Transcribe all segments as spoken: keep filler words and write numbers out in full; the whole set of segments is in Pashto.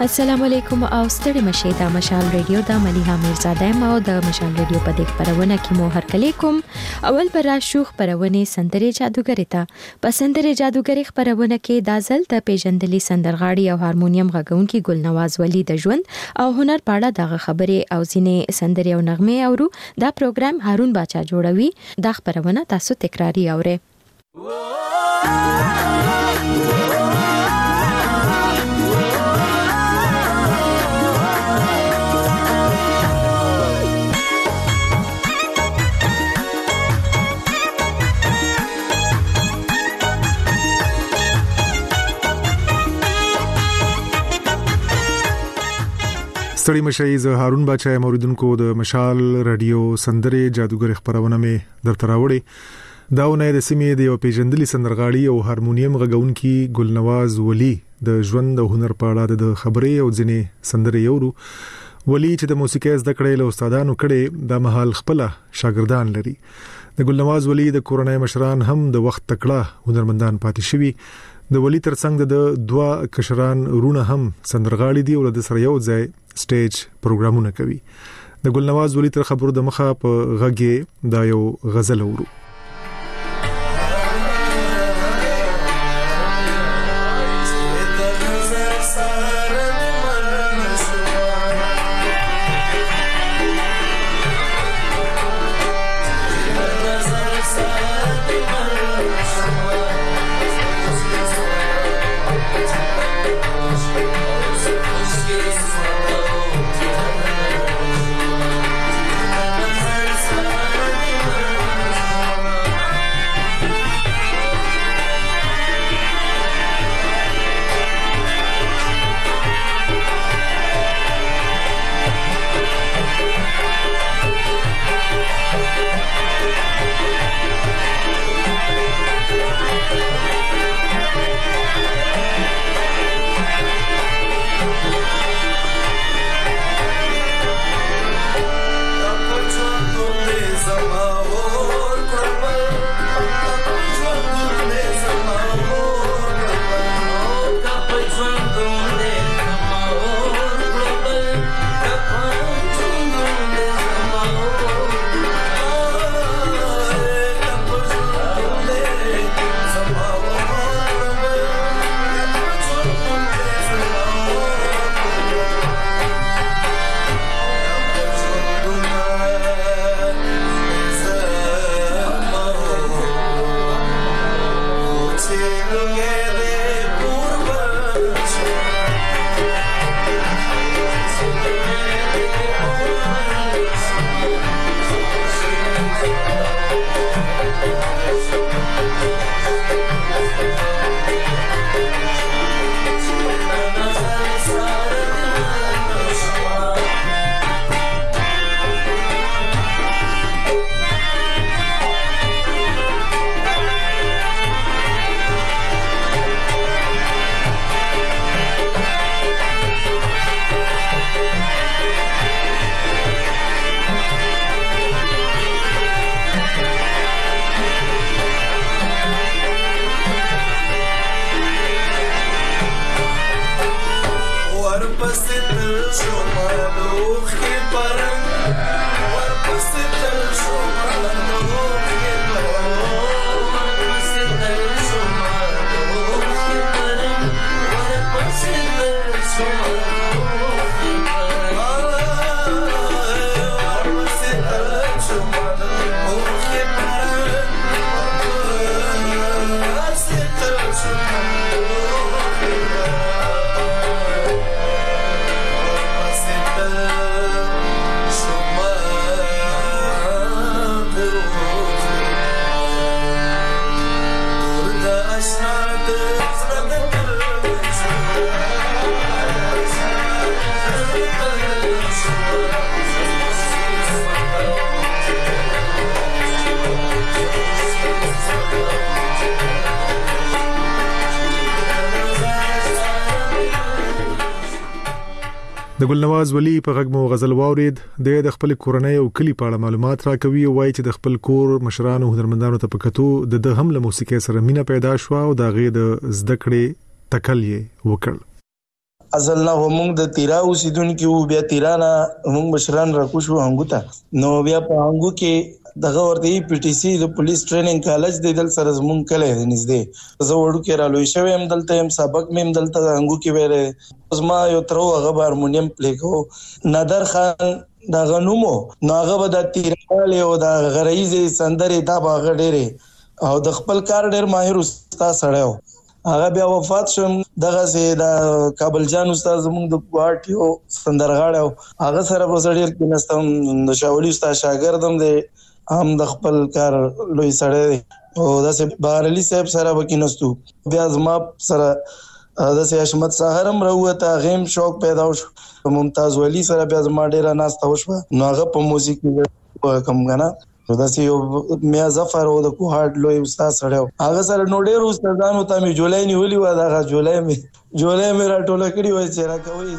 السلام علیکم او ستړي مشه دا مشال ریډیو د مليحه میرزاده ما او د مشال ریډیو په دې خبرونه کې مو هر کله کوم اول پر شوخ پرونه سندري جادوګری ته په سندري جادوګری خبرونه کې د ازل د پیژندلي سندرغاړي او هارمونیم غږونکي ګلنواز ولی د ژوند او هنر پاړه دغه خبره او ځینې سندري او نغمه اورو دا پروګرام هارون باچا جوړوي دا خبرونه تاسو تکراری اورئ. ستړي مشي ز هارون باچا موریدونکو د مشال رادیو سندره جادوګر خبرونه مې درته راوړي. داونه د سیمې د یو پیژندلي سندرغاړي او هارمونیم غږونکي ګلنواز ولی د ژوند او هنر په اړه د خبرې او ځینې سندرې یورو. ولی چې د موسیقي زده کړې له استادانو کړي د محل خپل شاګردان لري. د ګلنواز ولی د کورنۍ مشران هم د وخت تکړه هنرمندان پاتې شوي. د ولی ترڅنګ د دوا کشران رونه هم سندرغاړي دي او د سره یو ځای سټیج پروګرامونه کوي. د ګلنواز ولی تر خبرو د مخه په غږی دا یو غزل اورو. د ګلنواز ولی په غږ مو غزل واورید. د خپل کورنۍ او کلی په اړه معلومات راکوي او وایي چې د خپل کور مشرانو هنرمندانو ته پکتو د هم له موسیقي سره مینه پیدا شو او د غي د زده کړې تکل یې وکړ. اصل نه موږ د تیرا اوسیدونکو بیا تیرانه موږ مشران راکوشو هنګو ته نو بیا په هنګو کې دغه ورته پی ټی سی د پولیس ټریننګ کالج د دل سره زمون کله نږدې زه وړو کې را لوي شوم هم دلته هم سبق مې دلته هنګو کې وره زما یو تر هغه هارمونیم پلی کو نادر خان دا غنومو ناغه به د تیراله او د غریزي سندري دا باغ ډېره او د خپل کار ډېر ماهر استاد سره هغه بیا وفات شوم دغه سي د کابل جان استاد زموږ د کوارټیو سندرغاړو هغه سره په سړیر کې نستم د شاولي استاد شاګردم دی هم د خپل کار لوی سړی او د بهرلی صاحب سره وکینستو بیا زما سره د سي حشمت سحرم راوته غیم شوق پیدا شو ممتاز ولی سره بیا زما ډیره ناسته وشو نو هغه په موزیک کم غنا دا سی میا ظفر او د کوهاټ لوی استاد سره هغه سره نو ډیر استادانو ته می جولای نیولې و دا جولای می جولای می راټوله کړی و چې را کوي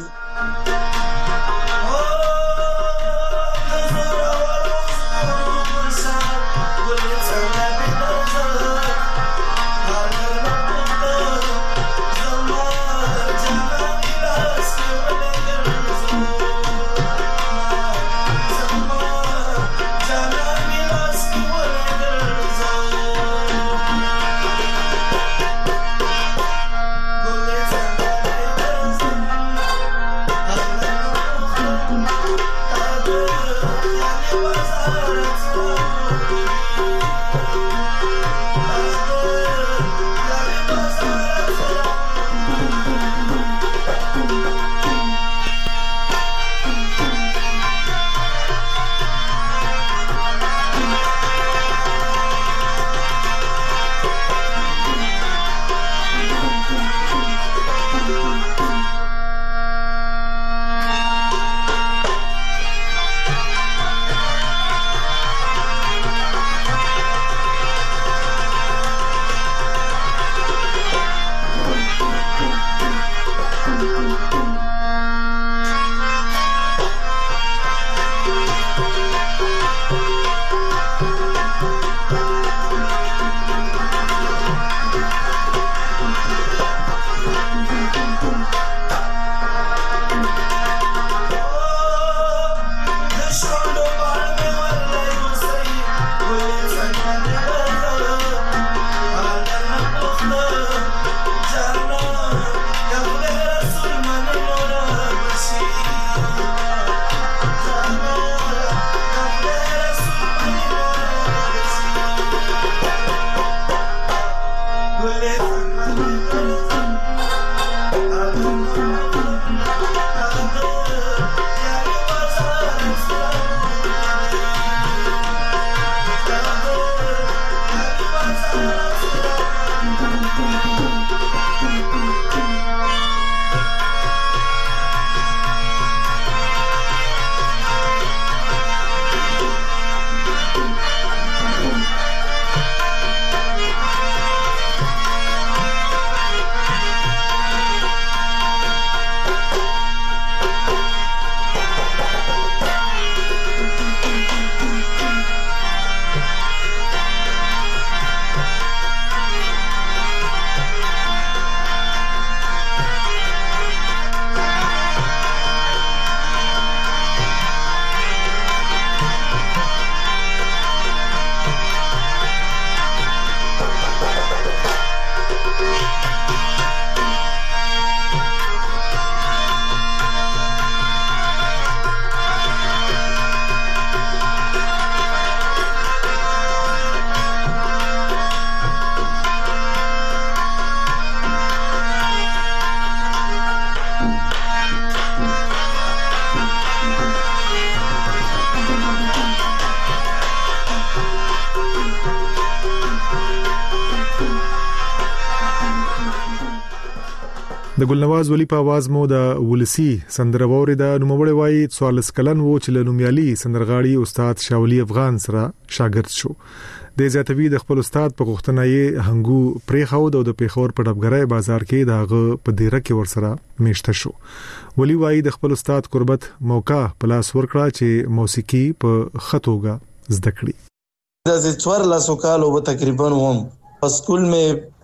د ګلنواز ولی په आवाज مو د ولسی سندربوري د نوموړی وای څوارلس کلن وو چې له نومیالي سندرغاړي استاد شاولي افغان سره شاګرد شو د زیاتوی د خپل استاد په غوښتنه یې هنګو پرې خو د پیښور په ډبګرای بازار کې داغه په دیره کې ورسره میشته شو ولی وای د خپل استاد قربت موقع پلاس ورکړه چې موسیقي په خطوګه زده کړي د څوارلس کالو په تقریبا وم په سکول مې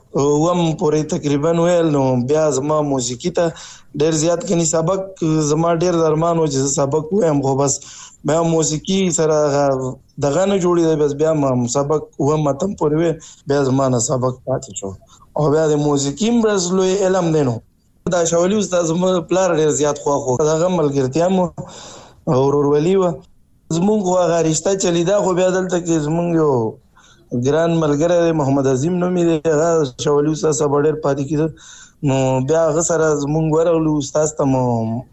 وم پورې تقریبا ویل نو بیا زما موسیقي ته ډېر زیات کني سبق زما ډېر درمان و چې سبق وایم خو بس بیا موسیقي سره دغه نه جوړې بس بیا ما سبق وم متم پورې بیا زما نه سبق پاتې شو او بیا د موسیقي بس لوی علم دینو دا شاولي استاد زما پلار ډېر زیات خو خو دغه ملګرتیا مو او ورولي و زمونږ خو هغه رشته چلیدا خو بیا دلته کې زمونږ یو ګران ملګری محمد عظیم نوم یې هغه شاولي استاد صاحب ډېر پاتې کېده نو بیا هغه سره زمونږ ورغلو استاد ته مو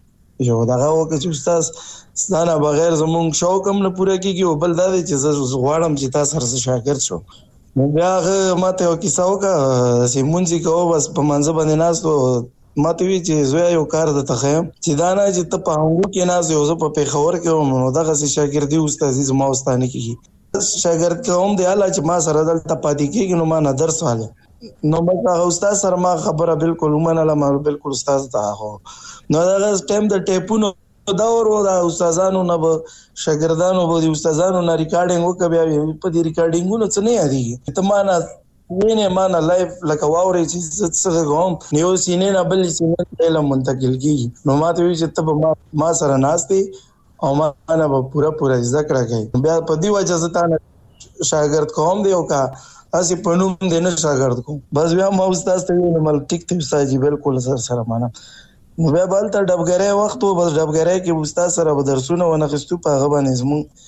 یو دغه وکړه چې استاد ستانه بغیر زمونږ شوق هم نه پوره کېږي او بل دا دی چې زه غواړم چې تا سره شاګرد شم نو بیا هغه ماته یو کیسه وکړه چې مونځي کوو بس په منځ باندې ناست ماته وی چې زوی یو کار د تخیم چې دا نه چې ته په هغو کې ناز یو زه په پیښور کې وم نو دغسې شاګردي استادي زما استانه کېږي شاګرد کوم دی الله چې ما سره دلته پاتې کېږي نو ما نه درس واله نو بس هغه استاد سره ما خبره بالکل ومنله ما بالکل استاد ته هغه نو دغه ټایم د ټیپونو دور و د استادانو نه به شاګردانو به د استادانو نه ریکارډینګ وکړه بیا په دې ریکارډینګونو څه نه یادېږي ته ما نه وینې ما نه لایف لکه واورې چې زه څه کوم یو سینې نه بل سینې علم منتقل کېږي نو ما ته وایي چې ته به ما سره ناست او ما نه به پوره پوره زده کړه کوي بیا په دې وجه زه تا نه شاګرد کوم دی او که هسې په نوم دی نه شاګرد کوم بس بیا ما استاد ته ویل مل ټیک دی استاد جي بالکل سر سره منم نو بیا به هلته ډبګری وخت و بس ډبګری کې استاد سره به درسونه ونخیستو په هغه باندې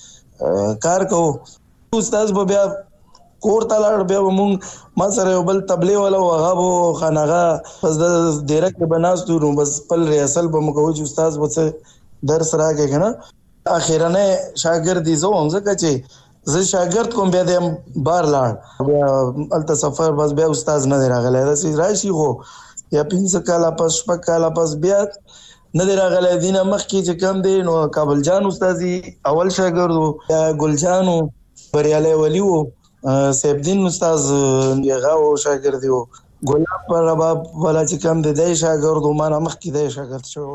زمونږ کار کوو استاد به بیا کور ته لاړ بیا به مونږ ما سره یو بل تبلې والا و هغه به خانغه بس د دیره کې به ناست وو نو بس خپل ریاسل به مو کوو چې استاد به څه درس راکړي که نه اخرنی شاګرد یې زه وم ځکه چې زه شاګرد کوم بیا د بار لاړ بیا هلته سفر بس بیا استاد نه دی راغلی داسې راشي خو یا پنځه کاله پس شپږ کاله پس بیا نه دی راغلی دې نه مخکې چې کم دی نو کابل جان استاد اول شاګرد و بیا ګل جان و بریالی ولي و سیف الدین استاد هغه و شاګرد و ګلاب پر رباب والا چې کم دی دی شاګرد و ما نه مخکې دی شاګرد شوی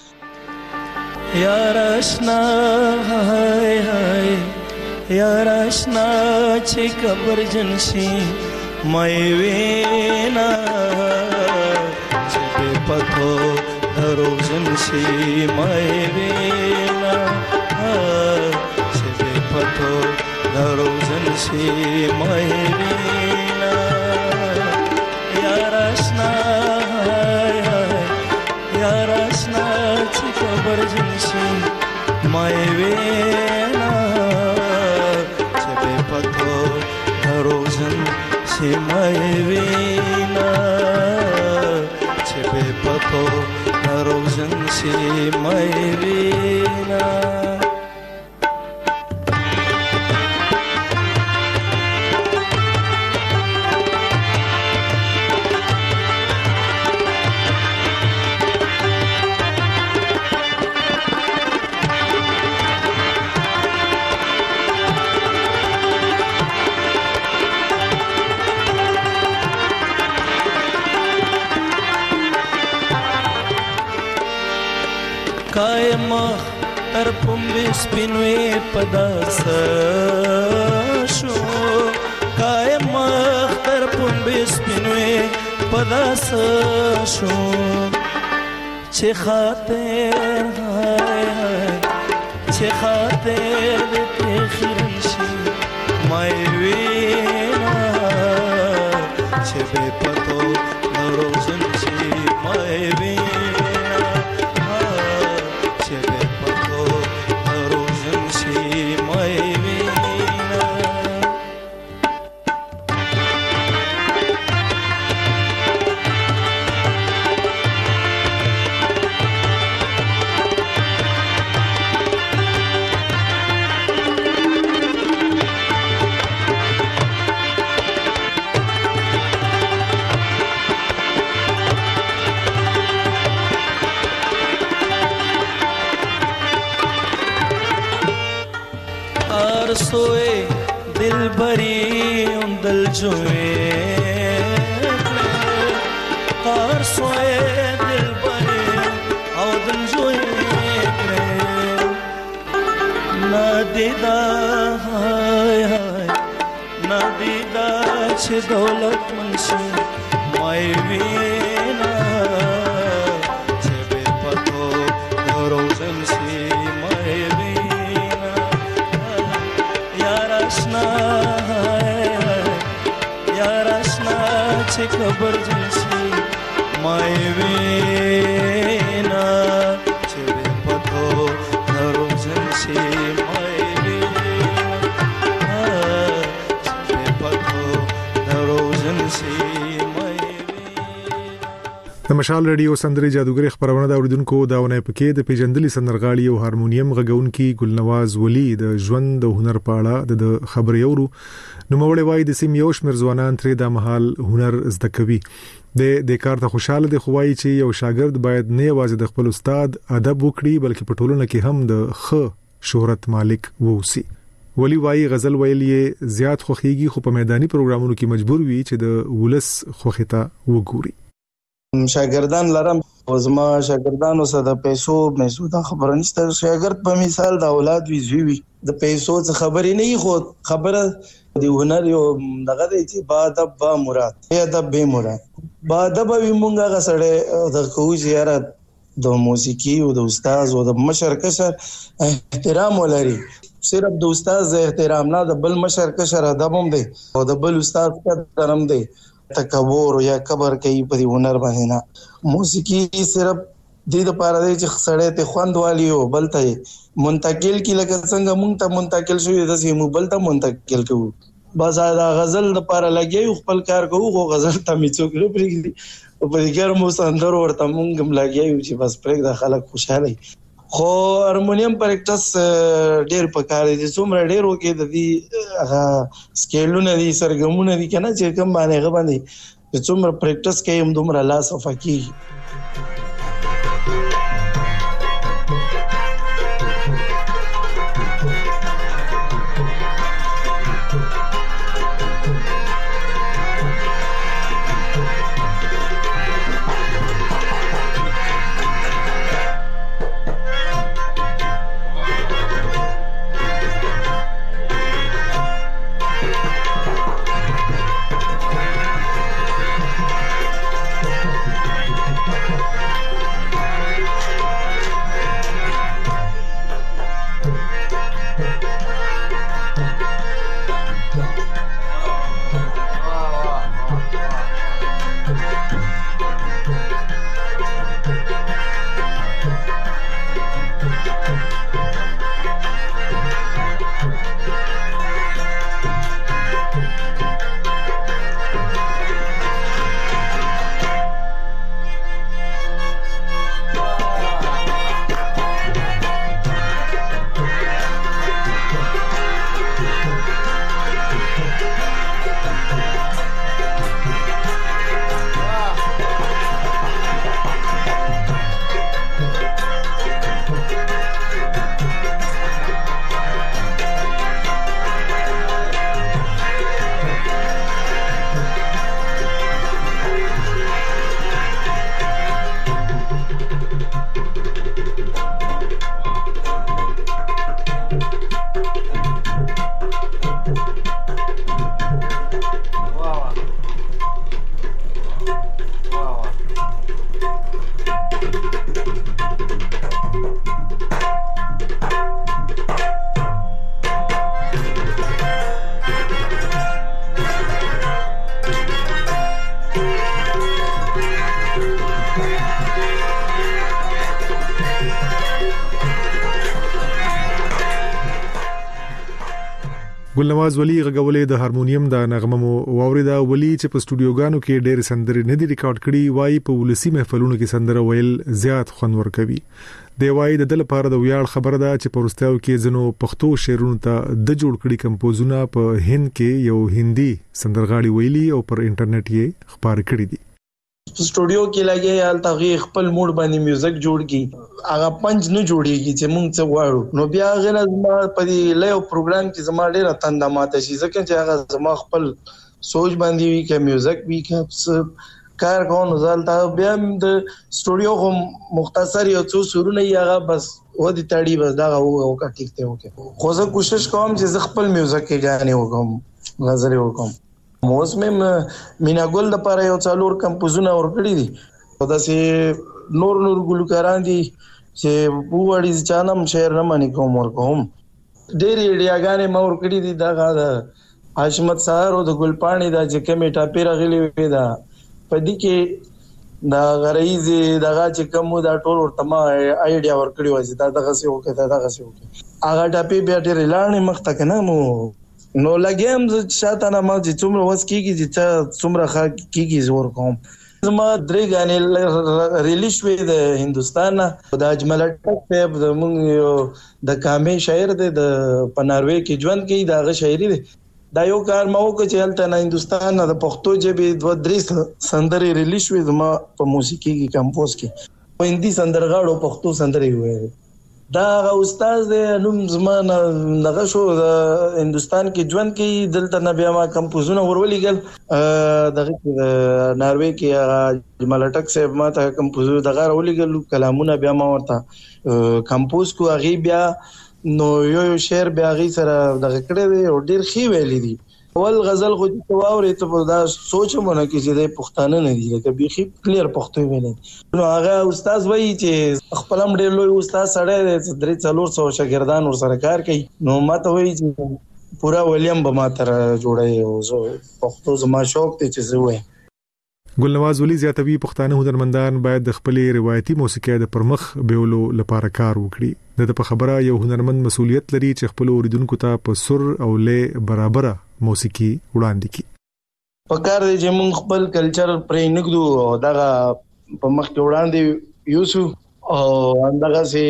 اوسه یار اشنا های های یار اشنا چې کبرجن شي مې وینا چې بې پتو روزن شي مې وینا چې بې پتو روزن شي مې وینا یار اشنا یار اشنا چې کبرجن شي مې وینا چې بې پتو روزن شي مې وینا چې بې پتو روزن شي مې وینا قائم تر پنبه سپینوی پداس شو قائم تر پنبه سپینوی پداس شو چه خاطر های های چه خاطر دتی خیرشی مای وینا چه بے پتو نروزن شی مای وینا सोए दिल भरी उंदल जोए कार सोए दिल भरी उंदल जोए ना दीदा हाय हाय ना दीदा چې دولت منشي مای وینا چې به پتو روزن شي مای وینا یار آشنا یار آشنا چې خبر جنسي مای وینا چې به پتو روزن شي مای د مشال رادیو سندري جادوګر خبرونه دا اوریدونکو داونه پکې د پیجندلي سندرغاړي او هارمونیم غږونکي ګلنواز ولی د ژوند او هنر په اړه د خبرې اورو نو مولوی وای د سیم یو شمیر ځوانان ترې د محل هنر زده کوي د د کار ته خوشاله دي خوای چې یو شاګرد باید نه یوازې د خپل استاد ادب وکړي بلکې په ټولنه کې هم د ښه شهرت مالک ووسی ولی وای غزل ویلې زیات خوخيږي خو په میداني پروګرامونو کې مجبور وي چې د ولس خوخته وګوري شاګردان لرم زما شاګردانو سره د پیسو مېسو دا خبره نشته شاګرد په مثال د اولاد وی زوی د پیسو څخه خبرې نه خو خبره دی هنر یو دغه دی چې با ادب با مراد یا ادب به مراد با ادب وی مونږه غسړې د کوی زیارت د موسیقي او د استاد او د مشر کشر احترام ولري صرف د استاد احترام نه د بل مشر کشر ادب هم دی او د بل استاد قدر هم دی تکبر یا کبر کوي په هنر باندې نه موسیقي صرف د دې لپاره دی چې سړی ته خوند والی او بل ته منتقل کی لکه څنګه مونږ ته منتقل شوی د سیمو بل ته منتقل کوو بس دا غزل لپاره لګي خپل کار کوو خو غزل ته میڅوک نه پریږدي او په دې ګرمو سندر ورته مونږ هم لګي چې بس پرېږ د خلک خوشاله خو هارمونیم پریکټس ډېر پکاره دي څومره ډېر وکي د دې هغه سکیلونه دي سرګمونه دي کنه چې کوم باندې غو باندې څومره پریکټس کوي هم دومره لاس افکی ګلنواز ولی غږولې د هارمونیم د نغمه مو واوریدا ولی چې په سټوډیوګانو کې ډېر سندري نه دي ریکارډ کړي وای په ولسی محفلونو کې سندره ویل زیات خوند ورکوي دی وای د دل لپاره د ویاړ خبره ده چې په ورستیاو کې زنو پښتو شعرونو ته د جوړ کړي کمپوزونه په هند کې یو هندي سندرغاړي ویلي او پر انټرنیټ یې خبر کړي دي سټوډیو کې لګي حال تغیر خپل موډ باندې میوزیک جوړ کی هغه پنځ نه جوړیږي چې مونږ څه غواړو نو بیا غل زما په دې لایو پروګرام کې زما ډیره تنده ماته شي ځکه چې هغه زما خپل سوچ باندې وی کې میوزیک وی کې کار کوم ځالته بیا د سټوډیو هم مختصر یو څو سرونه یې هغه بس و دي تاړي بس دا او کا ټیک ته وکي خو زه کوشش کوم چې زه خپل میوزیک کې غانې وکم غزل وکم اوس مې مینا ګل لپاره یو څلور کمپوزونه ورکړي دي دا سه نور نور ګلوکاران دي چې وګړي چانم شعر نه مانی کوم ورکوم ډېری ډیاګانې ما ورکړي دي دا غا حشمت سهار او د ګلپاڼي دا چې کمې ټاپې راغلي وي دا پدې کې دا غریز دغه چې کوم دا ټول ورته ما آیډیا ورکړي و چې دا دغه څه وکړه دا دغه څه وکړه هغه ټاپې بیا ډېر لاړې مخ ته کنه مو نو لګیم چې شاته نه ما چې څومره وس کیږي چې څومره ښه کیږي زور کوم زما درې غانې ریلیز شوې د هندستان د اجمل ټک صاحب زموږ د کامې شاعر دی د پناروي کې ژوند کوي دغه شاعري دی دا یو کار ما وکړ چې هلته نه هندستان د پښتو ژبې دوه درې سندرې ریلیز شوې زما په موسیقي کې کمپوز کې په هندي سندرغاړو پښتو سندرې وایي دا استاد دی نوم زما نغه شو د هندستان کې ژوند کوي دلته نه بیا ما کمپوزونه ورولېګل دغه ناروی کې ملټک صاحب ما ته کمپوزر دغه ورولېګل کلامونه بیا ما ورته کمپوز کو هغه بیا نو یو شعر بیا هغه سره دغه کړی دی او ډیر ښه ویلي دي اول غزل خو چې واورې ته دا سوچ مونږ کې چې د پښتانه نه دي لکه بيخي کلیر پښتو ویلي نو هغه استاد وایي چې خپل هم ډېر لوی استاد سره درې څلور سو شاګردان ور سره کار کوي نو ماته وایي چې پورا ولیم به ما تر جوړي او زه پښتو زما شوق ته چې زه وایم ګلنواز ولي زیاتوي پښتانه هنرمندان باید د خپل روایتي موسیقي د پرمخ بیولو لپاره کار وکړي د په خبره یو هنرمند مسولیت لري چې خپل اوریدونکو ته په سر او لې برابر موسیقي وړاندې کړي په کار دی چې موږ خپل کلچر پرې نګدو او دغه په مخ کې وړاندې یوسو او اندغه سي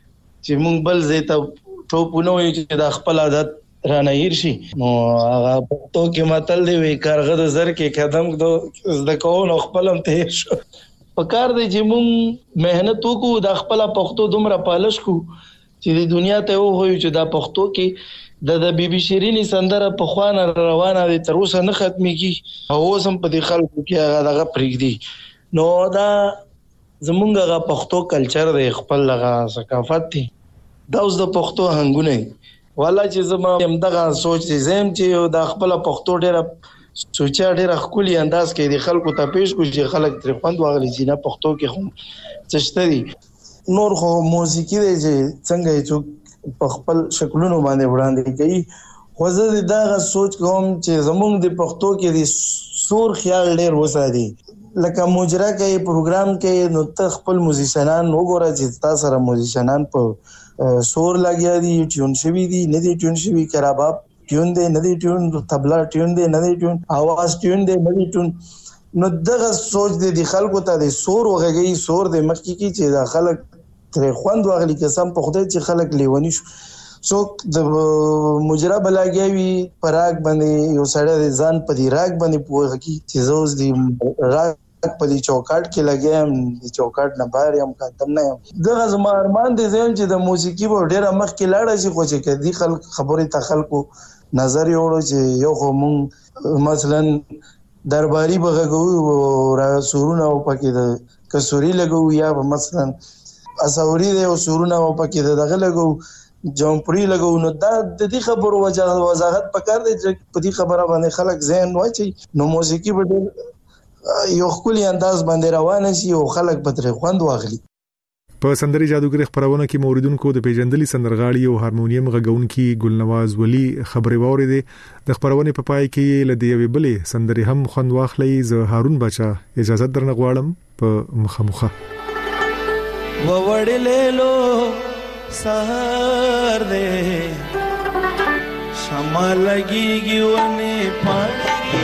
چې موږ بل زیته ټوپونه وي چې د خپل عادت رانه هیر شي نو هغه پښتو کې متل دی وی کارغه د زر کې قدم د د کول خپلم ته شو په کار دی چې موږ مهنت وکړو د خپل پښتو دومره پالش کو چې د دنیا ته وایو چې دا پښتو کې د د بیبي شیرینی سندره په خوانه روانه دي تر اوسه نه ختميږي او اوس هم په دې خلکو کې هغه دغه پرېږدي نو دا زمونږ هغه پښتو کلچر دی خپل هغه ثقافت دی دا اوس د پښتو هنګونه والا چې زما هم دغه سوچ زم چې د خپل پښتو ډېر سوچا ډېر خولي انداز کې د خلکو ته پیش کو چې خلک تر خوند واغلي چې نه پښتو کې هم چشتري نور خو موسیقي دی چې څنګه چې په خپل شکلونو باندې وړاندې کوي خو زه دا سوچ کوم چې زمونږ د پښتو کې د سور خیال ډېر وساتي لکه مجرا کې پروګرام کې نو ته خپل موزیشنان وګوره چې تاسو سره موزیشنان په سور لګیا دي ټیون شوی دي نه دي ټیون شوی کراباب ټیون دی نه دي ټیون طبلا ټیون دی نه دي ټیون आवाज ټیون دی نه دي ټیون نو دغه سوچ دی د خلکو ته د سور وغږی سور د مخکې کی چې د خلک تر خوند واغلی قسم په خدای چې خلک لیونی شو سو د مجرا بلاګیوي پراګ باندې یو سړی ځان په دی راګ باندې پوهه کی چې زوز دی راګ په دې چوکاټ کې لګیم د چوکاټ نه بهر یم کاتم نه یم دغه زما ارمان دي زم چې د موسیقي په ډیره مخ کې لاړ شي خو چې کدي خلک خبرې ته خلکو نظر یوړو چې یو خو مونږ مثلا درباري بغږو را سورونه او پکې د کسوري لګو یا مثلا اسوري د سورونه او پکې دغه لګو جمپري لګو نو دا د دې خبرو وضاحت پکار دی چې په دې خبره باندې خلک ذهن واچي نو موسیقي په یو خولي انداز باندې روان شي او خلک به تر خوند واخلي په سندري جادوګر خبرونه کې موریدونکو د پیژندلي سندرغاړي او هارمونیم غږونکي ګلنواز ولی خبري واوري د خبرونه په پای کې لدی وی بلې سندري هم خوند واخلي ز هارون بچا اجازه درنه غواړم په مخمخه ووړلې لو سهار دې شمع لګيږي ونه پانی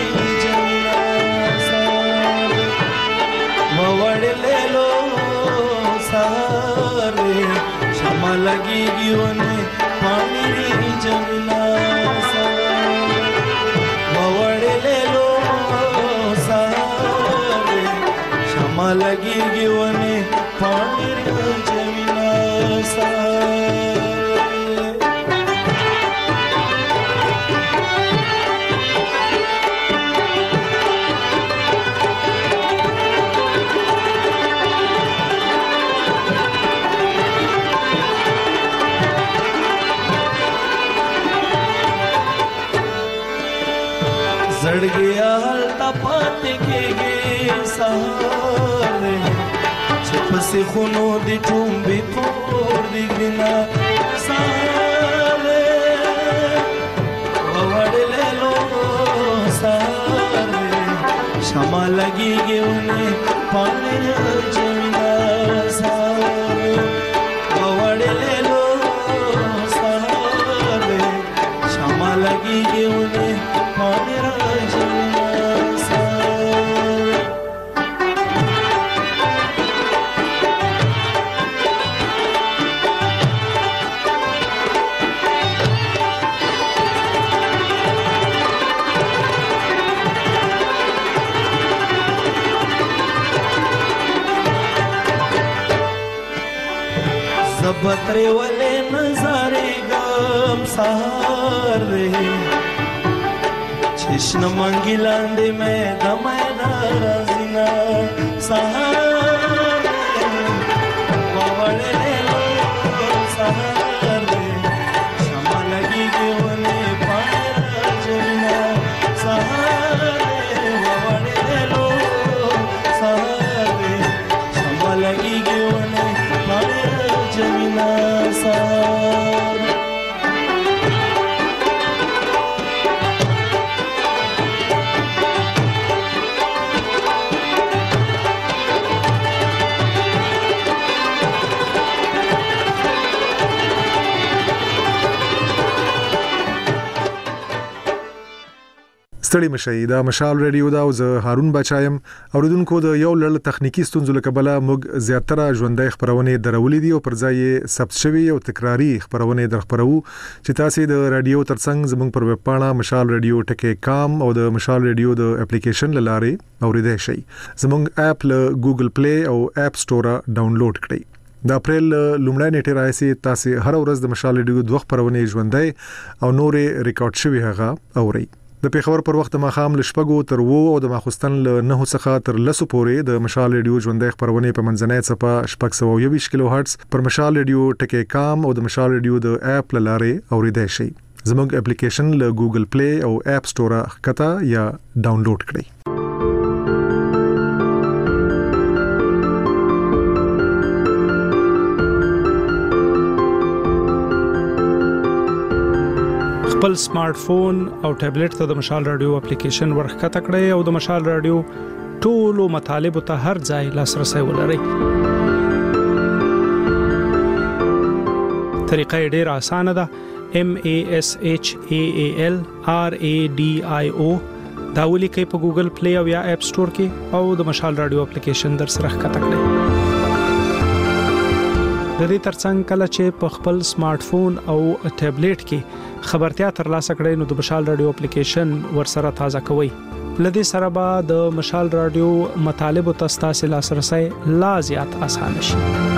ووړلې لو سهار دې شمع لګيږي ونه پانی جملا ووړلې لو سهار دې شمع لګيږي ونه پانی جملا سهار زړګي حالت پاتې کېږي سهار چې پسې خونو دي ټومبې تور دي ګرینا سهار ووړلې لو سهار شمع لګيږي ونه پاڼې راځينا سهار ووړلې لو سهار شمع لګيږي ونه پاڼې راځينا سهار زبترے والے نظارے گام سہار رہے چشن منگی لاندے میں دمائے نارازینا سہار ووڑے لے لو سہار شمع لگی گے انہیں پانے راجینا سہار ووڑے لے لو سہار شمع لگی گے انہیں پانے جمینا سار ستړي مشي دا مشال ریډیو دا او زه هارون بچایم اوریدونکو د یو لړ تخنیکی ستونزو لکبله موږ زیاتره ژوندۍ خبرونه درولې دي او پر ځای ثبت شوی او تکراری خبرونه درخبرو چې تاسو د رادیو ترڅنګ زموږ پر ویب پاڼه مشال ریډیو ټکی کام او د مشال ریډیو د اپلیکیشن لاره اوریدای شئ زموږ اپ له ګوګل پلی او اپ سٹور ډاونلوډ کړئ د اپریل لومړی نیټه راځي تاسو هر ورځ د مشال ریډیو دوه خبرونه ژوندۍ او نورې ریکارډ شوی هغه اورئ د پیښور پر وخت ماخام لشپګو تر وو او د ماخستن له نه څخه تر لسو پورې د مشال ریډیو ژوندۍ خبرونه په منځنۍ صفه شپږ سوه یوویشت کیلو هرتز پر مشال ریډیو ټکی کام او د مشال ریډیو د اپ لاره اوریدای شئ زموږ اپلیکیشن له ګوګل پلی او اپ سٹور ښکته یا ډاونلوډ کړئ خپل سمارټ فون او ټابلیټ ته د مشال رادیو اپلیکیشن ورخکته کړئ او د مشال رادیو ټولو مطالب ته هر ځای لاسرسي ولرئ. طریقه ډیره اسانه ده. M A S H A A L R A D I O دا ولیکئ په ګوګل پلی او یا اپ سٹور کې او د مشال رادیو اپلیکیشن در سره ښکته کړئ. د دې ترڅنګ کله چې په خپل سمارټ فون او ټابلیټ کې خبرتیا ترلاسه کړئ نو د مشال رادیو اپلیکیشن ورسره تازه کوئ. لدې سره به د مشال رادیو مطالب او تاسو لاسرسي لا زیات آسان شي.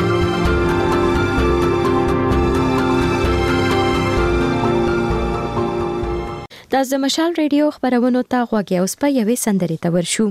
دا د مشال رادیو خبرونه تا غوږی اوس په یوې سندرې ته ورشو.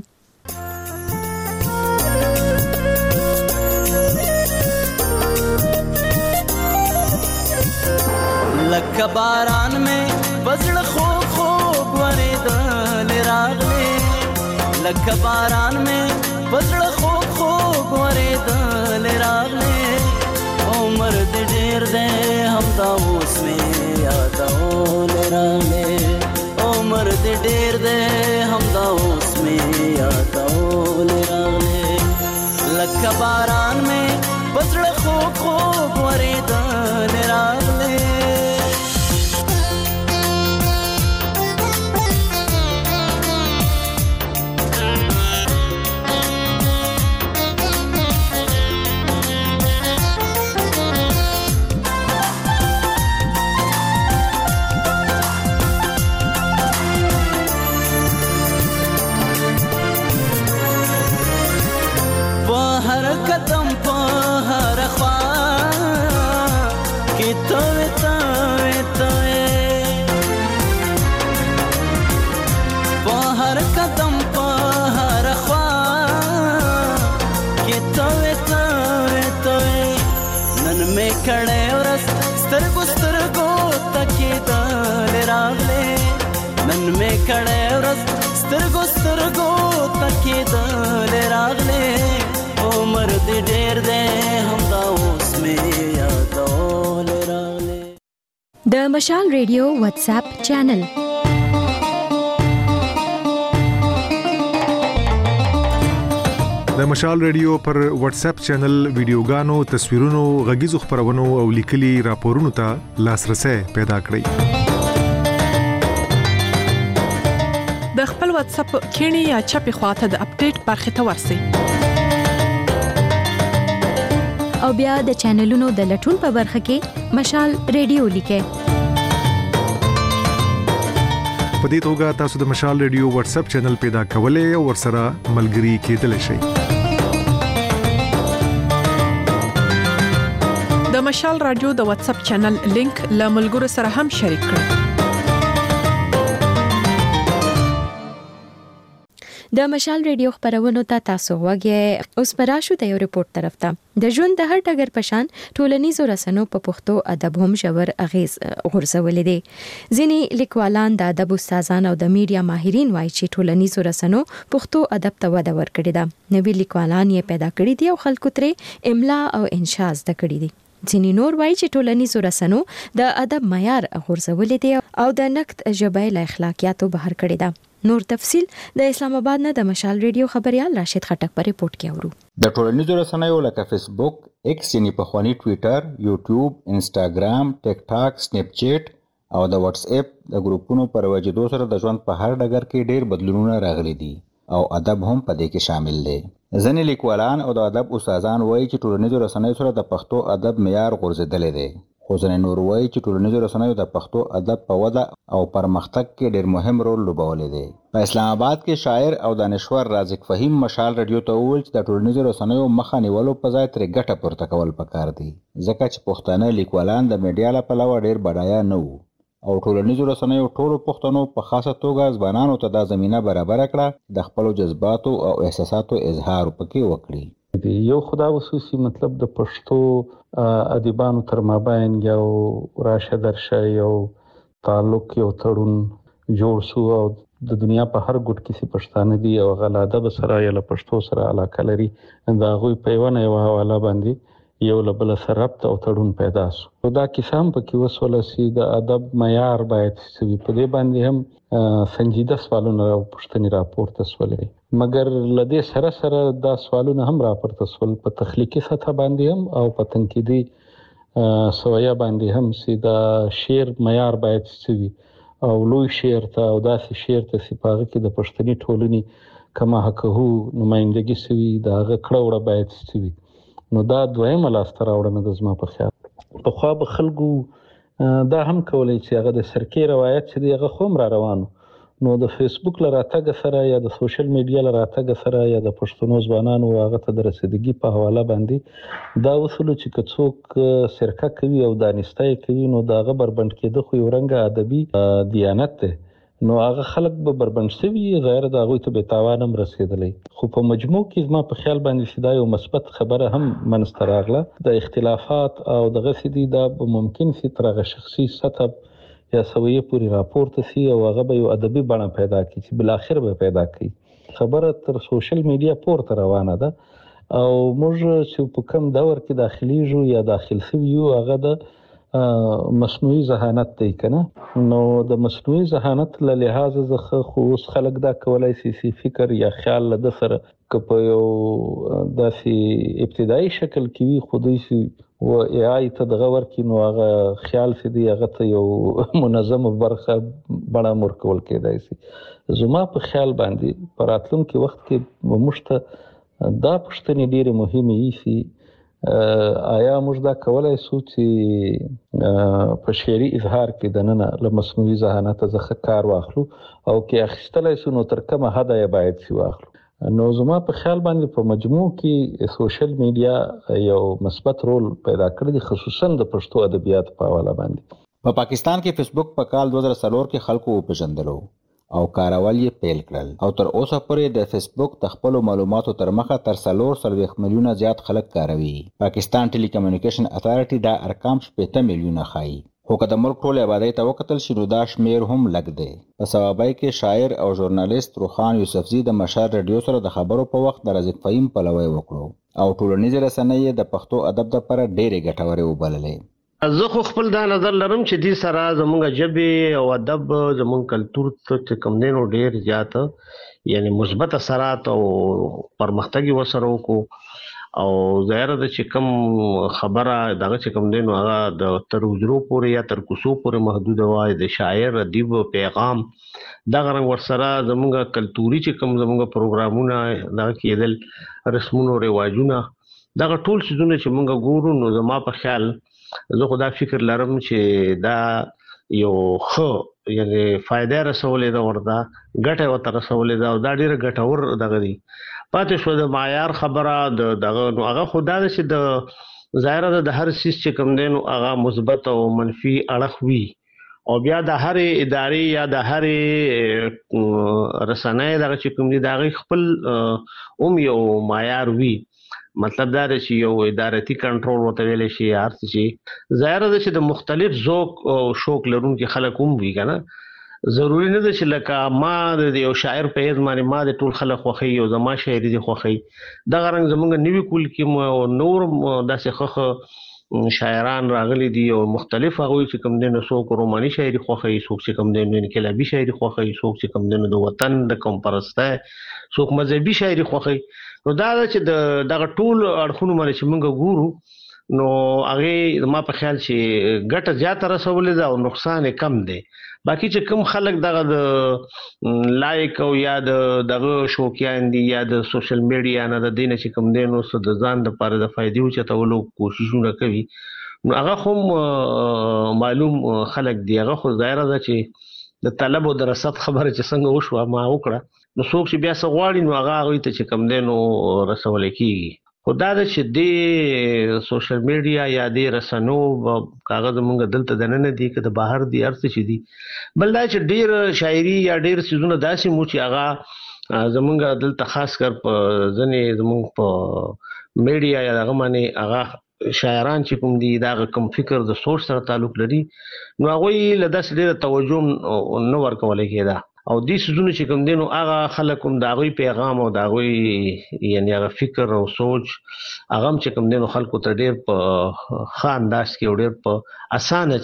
لکه باران میں بزړه خو خو ورېدل راغلې لکه باران میں بزړه خو خو ورېدل راغلې عمر دې ډېر دې همدا اوس مې یادول راغلې عمر دې ډېر دې همدا اوس مې یادول راغلې لکه باران میں بزړه خو خو ورېدل راغلې قدم په هر خوا کې ته ته ته په هر قدم په هر خوا کې ته ته ته نن مې کړه ورس سترګو سترګو تکې دل راغله نن مې کړه ورس سترګو سترګو تکېدل راغلې عمر دې ډېر دی همدا اوس مې یادول راغلې. د مشال ریډیو واتس اپ چینل د مشال ریډیو پر واتس اپ چینل ویډیوګانو، تصویرونو، غږیزو خبرونو او لیکلي راپورونو ته لاسرسي پیدا کړئ. د خپل واتس اپ کینی یا چپی خواته د اپډیټ برخه ته ورسئ او بیا د چینلونو د لټون په برخه کې مشال ریډیو لیکئ. په دې توګه تاسو د مشال ریډیو واتس اپ چینل پیدا کولای او ورسره ملګري کېدلی شئ. د مشال رادیو د واتس اپ چینل لینک له ملګرو سره هم شریک کړئ. د مشال ریډیو خبرونو ته تاسو وګورئ. اوس پراشو د یو ریپورت طرف ته. د ژوند د هر ټګر پشان ټولنیزو رسنیو په پښتو ادب هم ژور اغیز غورځولې دي. ځینې لیکوالان د ادب استادان او د میډیا ماهرین وایي چې ټولنیزو رسنیو پښتو ادب ته وده ورکړې ده. نوې لیکوالان یې پیدا کړي دي او خلکو ترې املا او انشاء زده کړي دي. ځینې نور وایي چې ټولنیزو رسنیو د ادب معیار غورځولې دي او د نقد ژبه له اخلاقیاتو بهر کړي ده. نور تفصيل د اسلام آباد نه د مشال ریډیو خبريال راشد خټک په ریپورت کې اورو. د ټولنیزو رسنیو لکه فیسبوک، ایکس یعنی پخوانی ټوئیټر، یوټیوب، انسټاګرام، ټیک ټاک، سنیپ چیټ او د واتس اپ د ګروپونو پر وجودو سره د ژوند په هر ډګر کې ډېر بدلونونه راغلي دي او ادب هم په دې کې شامل دی. ځینې لیکوالان او د ادب استادان وایي چې ټولنیزو رسنیو سره د پښتو ادب معیار غورځېدلی دی. خو ځینې نور وایي چې ټولنیزو رسنیو د پښتو ادب په وده او پرمختګ کې ډېر مهم رول لوبولی دی. په اسلام آباد کې شاعر او دانشور رازق فهیم مشال ریډیو ته وویل چې د ټولنیزو رسنیو مخه نیولو په ځای ترې ګټه پورته کول پکار دي، ځکه چې پښتانه لیکوالان د میډیا له پلوه ډېر بډایه نه وو او ټولنیزو رسنیو ټولو پښتنو په خاصه توګه ځوانانو ته دا زمینه برابره کړه د خپلو جذباتو او احساساتو اظهار پکې وکړي. یو خدا خصوصي مطلب د پښتو ادیبانو تر مابین یو راشه درشه یو تعلق یو تړون جوړ شو او د دنیا په هر ګوټ کې سي پښتانه دي او غل ادب سره یا له پښتو سره علاقه لري. دا غوي په یو نه یو حواله باندې یو له بل سره ربط او تړون پیدا شو. دا کیسه هم پکې وسوله سي د ادب معیار باید سوي په دې باندې هم سنجیده سوالونه او پوښتنې راپورته سولې. مګر لدې سره سره دا سوالونه هم راپورته سول په تخلیقي سطح باندې هم او په تنقیدي سویا باندې هم سي دا شعر معیار باید سوي او لوی شعر ته او داسې شعر ته سي پاغه کې د پښتني ټولنې کما حقه نمائندګي سوي دا غ کړه وړه باید سوي. نو دا دویمه لاسته راوړنه د زما په خیال. په خوا به خلکو دا هم کولای چې هغه د سرکې روایت چې دی هغه خوم را روانو نو د فیسبوک له راتګ سره یا د سوشل میډیا له راتګ سره یا د پښتنو ځوانانو هغه ته د رسیدګي په حواله باندې دا وصول چې کڅوک سرکه کوي او دانستای کوي نو دا غ بربند کېده خو یو رنګ ادبي دیانت ده. نو هغه خلک به بربند شوي غیر د هغوی ته بېتاوان هم رسېدلی. خو په مجموع کې زما په خیال باندې چې دا یو مثبت خبره هم منځته راغله. د اختلافات او دغسې دي دا به ممکن سي تر هغه شخصي سطح یا سویه پوری راپورته سي او هغه به یو ادبي بڼه پیدا کړي چې بالاخره به پیدا کړي. خبره تر سوشل میډیا پورته روانه ده او موږ چې په کوم دور کې داخليږو یا داخل شوي یو هغه د مصنوعي ذهانت دی کنه. نو د مصنوعي ذهانت له لحاظ څخه خو اوس خلک دا کولای سي سي فکر یا خیال له سره که په یو داسې ابتدایي شکل کې وي خو دوی سي و ای آی ته دغه ورکړي نو هغه خیال سي دی هغه ته یو منظم برخه بڼه ورکول کېدای سي. زما په خیال باندې په راتلونکي وخت کې موږ ته دا پوښتنې ډېرې مهمې ایسي آیا موږ دا کولای سو چې په شعري اظهار کې دننه له مصنوعي ذهانت څخه کار واخلو او کې اخیستلای سو نو تر کومه حده یې باید سی واخلو. نو زما په خیال باندې په مجموع کې سوشل میډیا یو مثبت رول پیدا کړی دی خصوصا د پښتو ادبیات په حواله باندې. په پاکستان کې فیسبوک په کال دوه زره څلور کې خلکو وپېژندلو او کارول یې پیل کړل او تر اوسه پورې د فیسبوک د خپلو معلوماتو تر مخه تر څلور څلوېښت میلیونه زیات خلک کاروي. پاکستان ټیلی کمیونیکیشن اتھارټي دا ارقام شپېته میلیونه ښایي. خو که د ملک ټول آبادی ته وکتل شي نو دا شمیر هم لږ دی. په سوابۍ کې شاعر او ژورنالیست روخان یوسفزي د مشال رادیو سره د خبرو په وخت د رزق فهیم پلوی وکړو او ټولنیزې رسنۍ د پښتو ادب لپاره ډېرې ګټورې وبللې. زه خو خپل دا نظر لرم چې دې سره زمونږ ژبې او ادب زمونږ کلتور ته کوم دی نو ډېر زیات یعنی مثبت اثرات او پرمختګ یې ورسره وکړو او ظاهره ده چې کوم خبره دغه چې کوم دی نو هغه د تر حجرو پورې یا تر کوڅو پورې محدوده وای. د شاعر ادیب پیغام دغه رنګ ورسره زمونږ کلتوري چې کوم زمونږ پروګرامونه دغه کېدل رسمونه او رواجونه دغه ټول څیزونه چې مونږ ګورو نو زما په خیال زه خو دا فکر لرم چې دا یو ښه یعنی فایده رسولې ده ورته ګټه ورته رسولې ده او دا ډېره ګټور دغه دی. پاتې شو د معیار خبره د دغه نو هغه خو دا ده چې د ظاهره ده د هر څیز چې کوم دی نو هغه مثبت او منفي اړخ وي او بیا د هرې ادارې یا د هرې رسنۍ دغه چې کوم دی د هغې خپل هم یو معیار وي. مطلب دا دی چې یو ادارتي کنټرول ورته ویلی شي هر څه چې ظاهره ده چې د مختلف ذوق او شوق لرونکي خلک هم وي که نه. ضروري نه ده چې لکه ما د یو شاعر په حیث باندې ما د ټول خلک خوښوي او زما شاعري دې خوښوي. دغه رنګ زموږ نوي کول کې او نور داسې ښه شاعران راغلي دي او مختلف هغوی چې کوم دی نو څوک روماني شاعري خوښوي، څوک چې کوم دی نو انقلابي شاعري خوښوي، څوک چې کوم دی نو د وطن د قوم پرستی، څوک مذهبي شاعري خوښوي. نو دا ده چې د دغه ټول اړخونو باندې چې موږ ګورو نو هغې زما په خیال چې ګټه زیاته رسولې ده او نقصان یې کم دی. باقي چې کوم خلک دغه د لایک او یا د دغه شوقیان دي یا د سوشل میډیا نه د دې نه چې کوم دی نو څه د ځان دپاره د فایدې اوچتولو کوششونه کوي نو هغه خو معلوم خلک دي. هغه خو ظاهره ده چې د طلب او د رصد خبره چې څنګه وشوه ما وکړه نو څوک چې بیا څه غواړي نو هغه هغوی ته چې کوم دی نو رسولی کېږي. خو دا ده چې دې سوشل میډیا یا دې رسنو کاغه زمونږ دلته دننه دي که د بهر دي هر څه چې دي. بل دا چې ډېر شاعري یا ډېر څیزونه داسې مو چې هغه زمونږ دلته خاص کر په ځینې زمونږ په میډیا یا دغه باندې هغه شاعران چې کوم دي دا هغه کوم فکر د سوچ سره تعلق لري نو هغوی له داسې ډېره توجه نه ورکولی کېده او دې څیزونه چې کوم دی نو هغه خلک هم د هغوی پیغام او د هغوی یعنې هغه فکر او سوچ هغه هم چې کوم دی نو خلکو ته ډېر په ښه انداز کې او ډېر په اسانه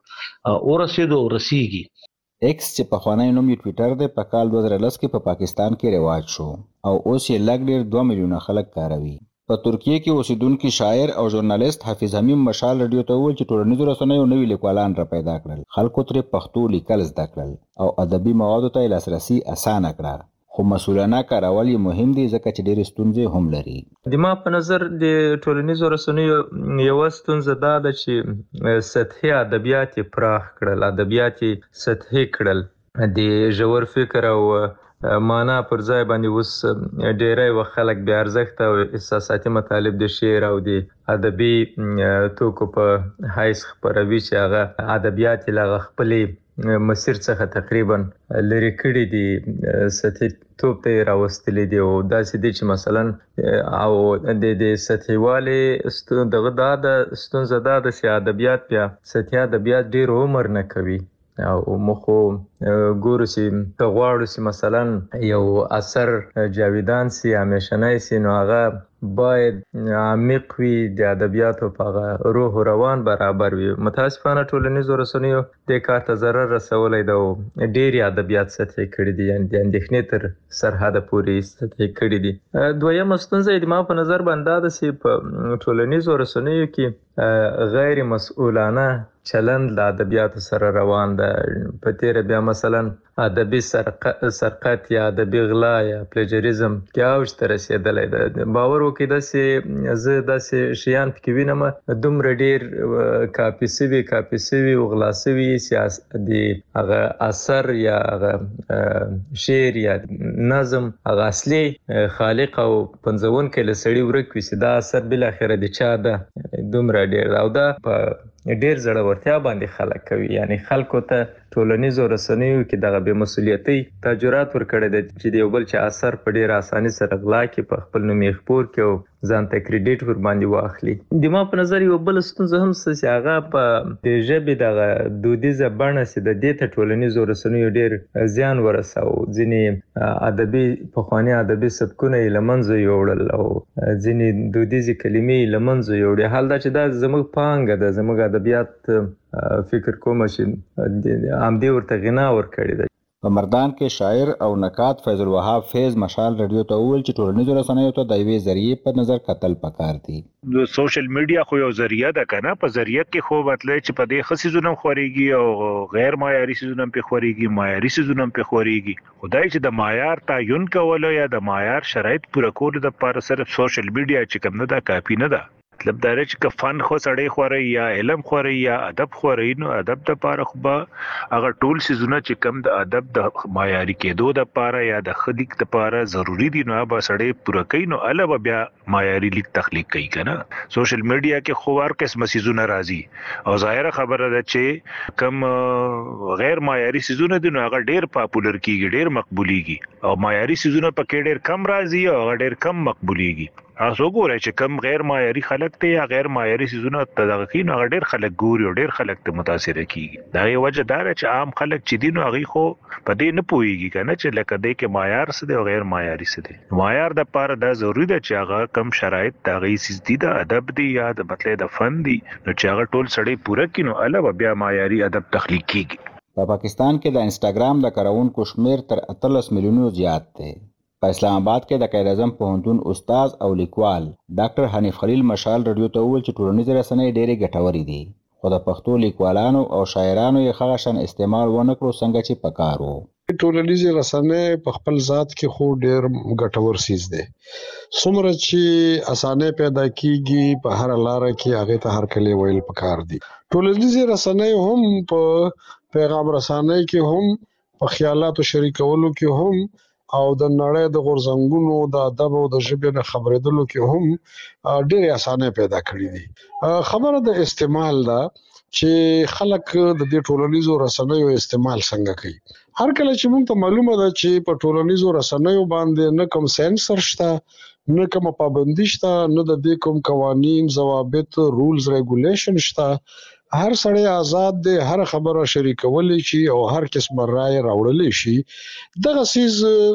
ورسېدو او رسېږي. ایکس چې پخوانی نوم یې ټویټر دی په کال دوه زره لس کې په پاکستان کې رواج شو او اوس یې لږ ډېر دوه میلیونه خلک کاروي. په ترکیه کې اوسیدونکي شاعر او ژورنالیست حافظ حمیم مشال رادیو ته وویل چې ټولنیزو رسنیو نوي لیکوالان را پیدا کړل، خلکو ترې پښتو لیکل زده کړل او ادبي موادو ته یې لاسرسي اسانه کړه. خو مسؤلانه کارول یې مهم دي ځکه چې ډېرې ستونزې هم لري. د ما په نظر د ټولنیزو رسنیو یوه ستونزه دا ده چې سطحي ادبیات یې پراخ کړل، ادبیات یې سطحي کړل، د ژور فکر او معنا پر ځای باندې اوس ډېری وخت خلک بې ارزښته او احساساتي مطالب د شعر او د ادبي توکو په حیث خپروي چې هغه ادبیات یې له هغه خپلې مسیر څخه تقریبا لرې کړي دي، سطحي توب ته یې راوستلي دي او داسې دي چې مثلا او د سطحي والي دغه دا د ستونزه دا ده چې ادبیات بیا سطحي ادبیات ډېر عمر نه کوي او مخو ګورو چې که غواړو چې مثلا یو اثر جاویدان سي همیشنی سي نو هغه باید عمیق وي، د ادبیاتو په هغه روح و روان برابر وي. متاسفانه ټولنیزو رسنیو دې کار ته ضرر رسولی ده او ډېرې ادبیات سطحي کړي دي، یعنې د اندېښنې تر سرحده پورې سطحي کړي دي. دویمه ستونزه یې د ما په نظر باندې دا ده چې په ټولنیزو رسنیو کې غیر مسؤلانه چلند له ادبیاتو سره روان ده. په تېره بیا مثلا ادبي سرقت یا ادبي غلا یا پلیجریزم کې اوج ته رسېدلی ده. باور وکړئ داسې زه داسې شیان پکې وینم دومره ډېر کاپي سوي کاپي سوي او غلا سوي چې د هغه اثر یا هغه شعر یا نظم هغه اصلي خالق او پنځونکی له سړي ورک وي چې دا اثر بالاخره د چا ده دومره ډېر او دا په ډېر زړورتیا باندې خلک کوي، یعنی خلکو ته ټولنیزو رسنیو کې دغه بې مسؤلیتي تاجرات ورکړی دی چې د یو بل چا اثر په ډېر اساني سره غلا کړي، په خپل نوم یې خپور کړي او ځان ته کریډیټ ور باندې واخلي. د ما په نظر یو بل ستونزه هم څه چې هغه په د ژبې دغه دودیزه بڼه چې د دې ته ټولنیزو رسنیو ډېر زیان ورساو. ځینې ادبي پخواني ادبي سبکونه یې له منځه یوړل او ځینې دودیزې کلمې یې له منځه یوړې. حال دا چې دا زموږ پانګه ده، زموږ ادبیات فکر کوم چې همدې ورته غنا ورکړې ده. په مردان کې شاعر او نقاد فیض الوهاب فیض مشال رادیو ته وویل چې ټولنیزو رسنیو ته د یوې ذریعې په نظر کتل پکار دي. د سوشل میډیا خو یو ذریعہ ده کنه، په ذریعہ کې خو مطلب چې په دې خصي زونم خوريږي او غیر معیاري سيزونم په خوريږي، معیاري سيزونم په خوريږي. خدای چې د معیار تعین کول یا د معیار شرایط پوره کول د لپاره صرف سوشل میډیا چې کوم نه ده کافي نه ده. مطلب دا چې ک فن خو سړی خوري یا علم خوري یا ادب خوري، نو ادب د پاره خو به هغه ټول سيزونه چې کم د ادب د معیاري کېدو د پاره یا د خلیق د پاره ضروری دي، نو به سړی پوره کوي، نو الوه بیا معیاري لیک تخلیق کوي کنه. سوشل میډیا کې خو هر قسم سيزونه راځي او ظاهر خبره ده چې کم غیر معیاري سيزونه دي نو هغه ډیر پاپولر کیږي، ډیر مقبوليږي، او معیاري سيزونه پکې ډیر کم راځي او هغه ډیر کم مقبوليږي. تاسو ګورئ چې کم غیر معیاري خلک ته یا غیر معیاري سيزونه تدغه کین، هغه ډیر خلک ګوري او ډیر خلک ته متاثر کیږي. دا یو وجه دا چې عام خلک چې دین هغه خو په دې نه پويږي کنه چې لکه دې کې معیار څه دی او غیر معیاري څه دی. معیار د پاره دا ضروری ده چې هغه کم شرایط دغه سيز دي، د ادب دی یا د مطلب د فن دی، نو چې هغه ټول سړی پوره کینو الوه بیا معیاري ادب تخلیق کیږي. په پاکستان کې د انسټاګرام د کارونکو شمیر تر اتلس میلیونو زیات دی. په اسلام آباد کې د قائد اعظم پوهنتون استاد او لیکوال ډاکټر حنیف خلیل مشال رادیو ته وویل چې ټولنیزې رسنۍ ډېرې ګټورې دي، خو د پښتو لیکوالانو او شاعرانو یې هغه شان استعمال ونه کړو څنګه چې پکار وو. ټولنیزې رسنۍ په خپل ذات کې خو ډېر ګټور سیز دی. څومره چې اسانه پیدا کیږي په هر لاره کې هغه ته هر کله ویل پکار دي. ټولنیزې رسنۍ هم په پیغام رسانۍ کې هم په خیالاتو شریکولو کې هم او د نړۍ د غورځنګونو د ادب او د ژبې نه خبرېدلو کې هم ډېر اسانه پیدا کړې دي. خبره د استعمال ده چې خلک د دې ټولنیزو رسنیو استعمال څنګه کوي. هر کله چې موږ ته معلومه ده چې په ټولنیزو رسنیو باندې نه کوم سنسر شته، نه کوم پابندي شته، نه د دې کوم قوانین، ضوابط، رولز، ریګولیشن شته، هر سړی آزاد دی، هر خبره شریکولی شي او هر قسم رائے راوړلی شي. دغه سیز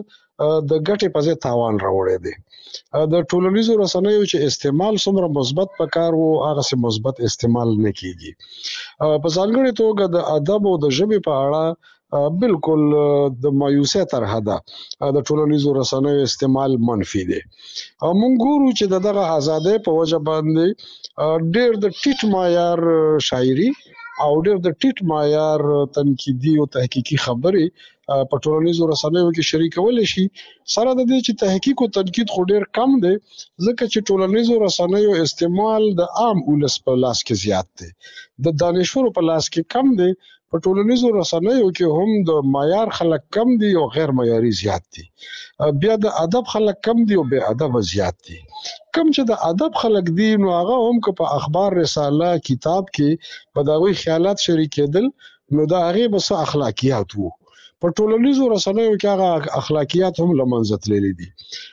د ګټې په ځای تاوان راوړی دی. د ټولنیزو رسنیو چې استعمال څومره مثبت پکار وو هغه سي مثبت استعمال نه کیږي. په ځانګړې توګه د ادب او د ژبې په اړه بالکل د مایوسه طرح ده د ټولنیزو رسنیو استعمال منفي دی. موږ ګورو چې دغه ازادۍ په وجه باندې ډېر د ټیټ معیار شاعري او ډېر د ټیټ معیار تنقیدي او تحقیقي خبرې په ټولنیزو رسنیو کې شریکول شي. سره د دې چې تحقیق او تنقید خو ډېر کم دی ځکه چې ټولنیزو رسنیو استعمال د عام ولس په لاس کې زیات دی، د دانشورو په لاس کې کم دی. په ټولنیزو رسنیو کې هم د معیار خلک کم دي او غیر معیاري زیات دي. بیا د ادب خلک کم دي او بے ادب زیات دي. کم چې د ادب خلک دي نو هغه هم که په اخبار، رساله، کتاب کې په دغوی خیالات شریکېدل نو د هغې به څه اخلاقیات وو. په ټولنیزو رسنیو کې هغه اخلاقیات هم له منځه تللي دي.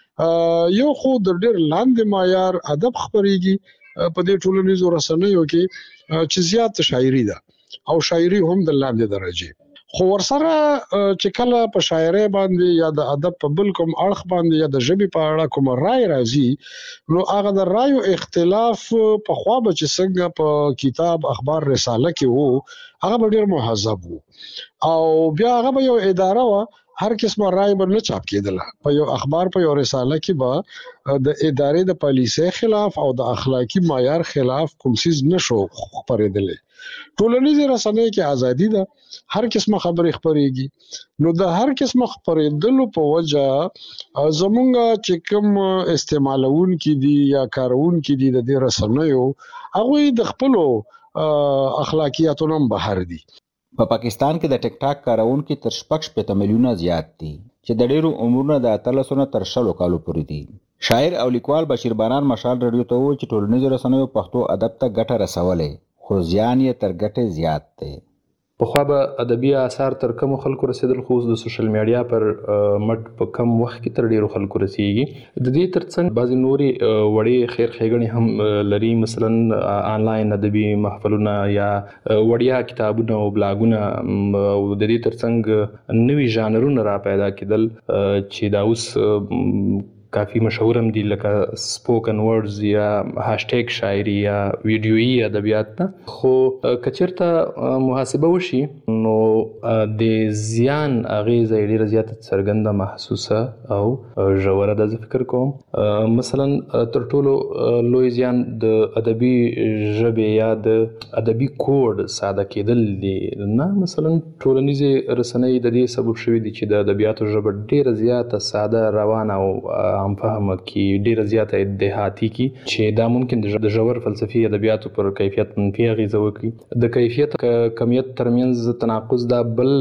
یو خو د ډېر لاندې معیار ادب خپرېږي په دې ټولنیزو رسنیو کې چې زیات شاعري ده او شاعري هم د لاندې درجه. خو ورسره چې کله په شاعرۍ باندې یا د ادب په بل کوم اړخ باندې یا د ژبې په اړه کوم رائے راځي نو هغه د رایو اختلاف په خوا به چې څنګه په کتاب، اخبار، رساله کې وو هغه به ډېر مهذب وو او بیا هغه به یو اداره وه، هر قسمه رائے به نه چاپ کېدله. په یو اخبار، په یو رساله کې به د ادارې د پالیسۍ خلاف او د اخلاقي معیار خلاف کوم څیز نشو خپرېدلی. ټولنیزې رسنۍ کې ازادي ده، هر قسمه خبرې خپرېږي. نو د هر قسمه خپرېدلو په وجه زمونږ چې کوم استعمالونکي دي یا کارونکي دي د دې رسنیو هغوی د خپلو اخلاقیاتو نه بهر دي. په پاکستان کې د ټیک ټاک کارونکي تر شپږ شپېته میلیونه زیات دي چې د ډېرو عمرونه د اتلسو نه تر شلو کالو پورې دي. شاعر او لیکوال بشیر باران مشال رادیو ته وویل چې ټولنیزو رسنیو پښتو ادب ته ګټه رسولې خو زیان یې تر ګټې زیات دی. په خو به ادبي آثار تر کوم خلکو رسیدل خو د سوشل میډیا پر مټ په کم وخت کې تر ډیرو خلکو رسیږي. د دې ترڅنګ بعضی نوري وړي خیر ښېګڼې هم لري، مثلا آنلاین ادبي محفلونه یا وړیا کتابونه او بلاګونه، او د دې ترڅنګ نوي ژانرونه را پیدا کېدل چې دا اوس کافی مشهور هم دي، لکه سپوکن ورډز یا هاشټیګ شاعري یا ویډیویي ادبیات ته. خو کچرته محاسبه وشي نو د زیان اغیزه ډیره زیاته څرګنده محسوسه او ژوره ده. زه فکر کوم مثلا تر ټولو لوی زیان د ادبي ژبې یا د ادبي کوډ ساده کېدل دي. نه مثلا ټولنیزې رسنۍ د دې سبب شوي دي چې د ادبیاتو ژبه ډیره زیاته ساده، روانه او هم فهمه کی ډیره زیاته دهاتی کی، چې دا ممکن د ژور فلسفي ادبیاتو پر کیفیت منفي اغیزه وکړي. د کیفیت کمیت ترمنځ تناقض دا بل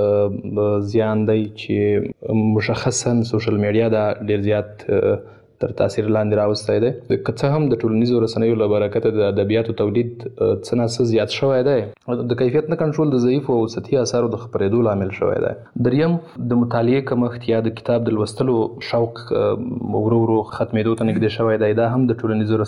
زیان دی چې مشخصا سوشل میډیا دا ډیر زیات تر تاثیر لاندې راوستی دی. که څه هم د ټولنیزو رسنیو له برکته د ادبیاتو تولید څه نه څه زیات شوی دی، د کیفیت نه کنټرول د ضعیفو او سطحي اثارو د خپرېدو لامل شوی دی. دریم د مطالعې کمښت یا د کتاب د لوستلو شوق ورو ورو ختمېدو ته نږدې شوی دی. دا هم د ټولنیزو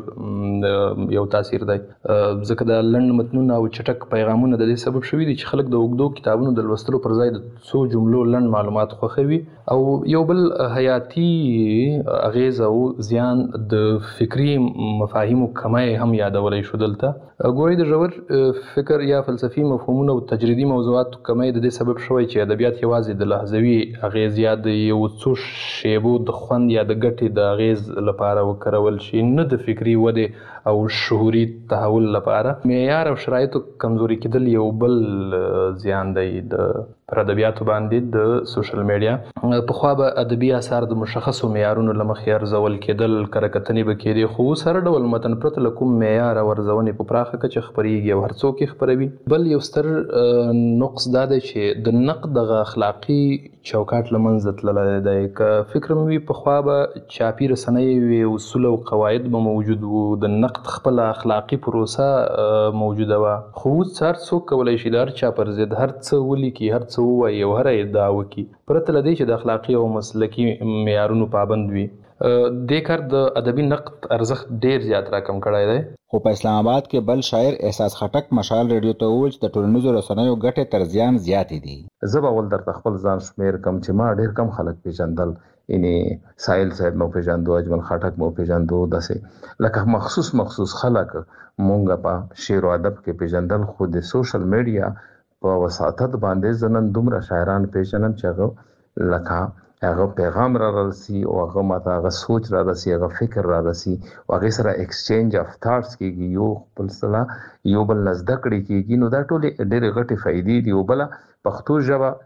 رسنیو یو تاثیر دی، ځکه د لنډ متنونه او چټک پیغامونه د دې سبب شوي دي چې خلک د اوږدو کتابونو د لوستلو پر ځای د څو جملو لنډ معلومات خوښوي. او یو بل حیاتي اغیز او زیان د فکری مفاهیمو کمی هم یادولی شو دلته. ګورئ د ژور فکر یا فلسفي مفهومونو او تجریدي موضوعاتو کمی د دې سبب شوی چې ادبیات یوازې د لحظوي اغیز یا د یو څو شیبو د خوند یا د ګټې د اغیز لپاره وکارول شي، نه د فکري ودې او شعوري تحول لپاره. معیار او شرایطو کمزوري کېدل یو بل زیان دی د پر ادبیاتو باندې د سوشل میډیا. پخوا به ادبي آثار د مشخصو معیارونو له مخې ارزول کېدل، کره کتنې به کېدې، خو اوس هر ډول متن پرته له کوم معیار او ارزونې په پراخه کچه خپرېږي او هر څوک یې خپروي. بل یو ستر نقص دا دی چې د نقد دغه اخلاقي چوکاټ له منځه تللی دی. که فکر مې وي پخوا به چاپي رسنۍ وي، اصول او قواعد به موجود وو، د نقد خپله اخلاقي پروسه موجوده وه. خو اوس هر څوک کولی شي د هر چا پر ضد هر څه ولیکي، هر څه ووایي او هره ادعا وکړي، پرته له دې چې د اخلاقي او مسلکي معیارونو پابند وي. دې کار د ادبي نقد ارزښت ډیر زیات راکم کړی دی. خو په اسلام آباد کې بل شاعر احساس خټک مشال ریډیو ته وویل چې د ټولنیزو رسنیو ګټې تر زیان زیاتې دي. زه به اول درته خپل ځان شمېر کم چې ما ډېر کم خلک پیژندل، یعنې سایل صاحب مو پیژندو، اجمل خټک مو پیژندو، داسې لکه مخصوص مخصوص خلک مونږ په شعر و ادب کې پیژندل. خو د سوشل میډیا په وساطت باندې زه نن دومره شاعران پیژنم چې هغه لکه هغه پیغام را رسي او هغه ماته هغه سوچ را رسي، هغه فکر را رسي او هغې سره ایکسچینج اف تھاټس کېږي، یو بل سره یو بل نه زده کړې کېږي. نو دا ټولې ډېرې غټې فایدې دي. او بله پښتو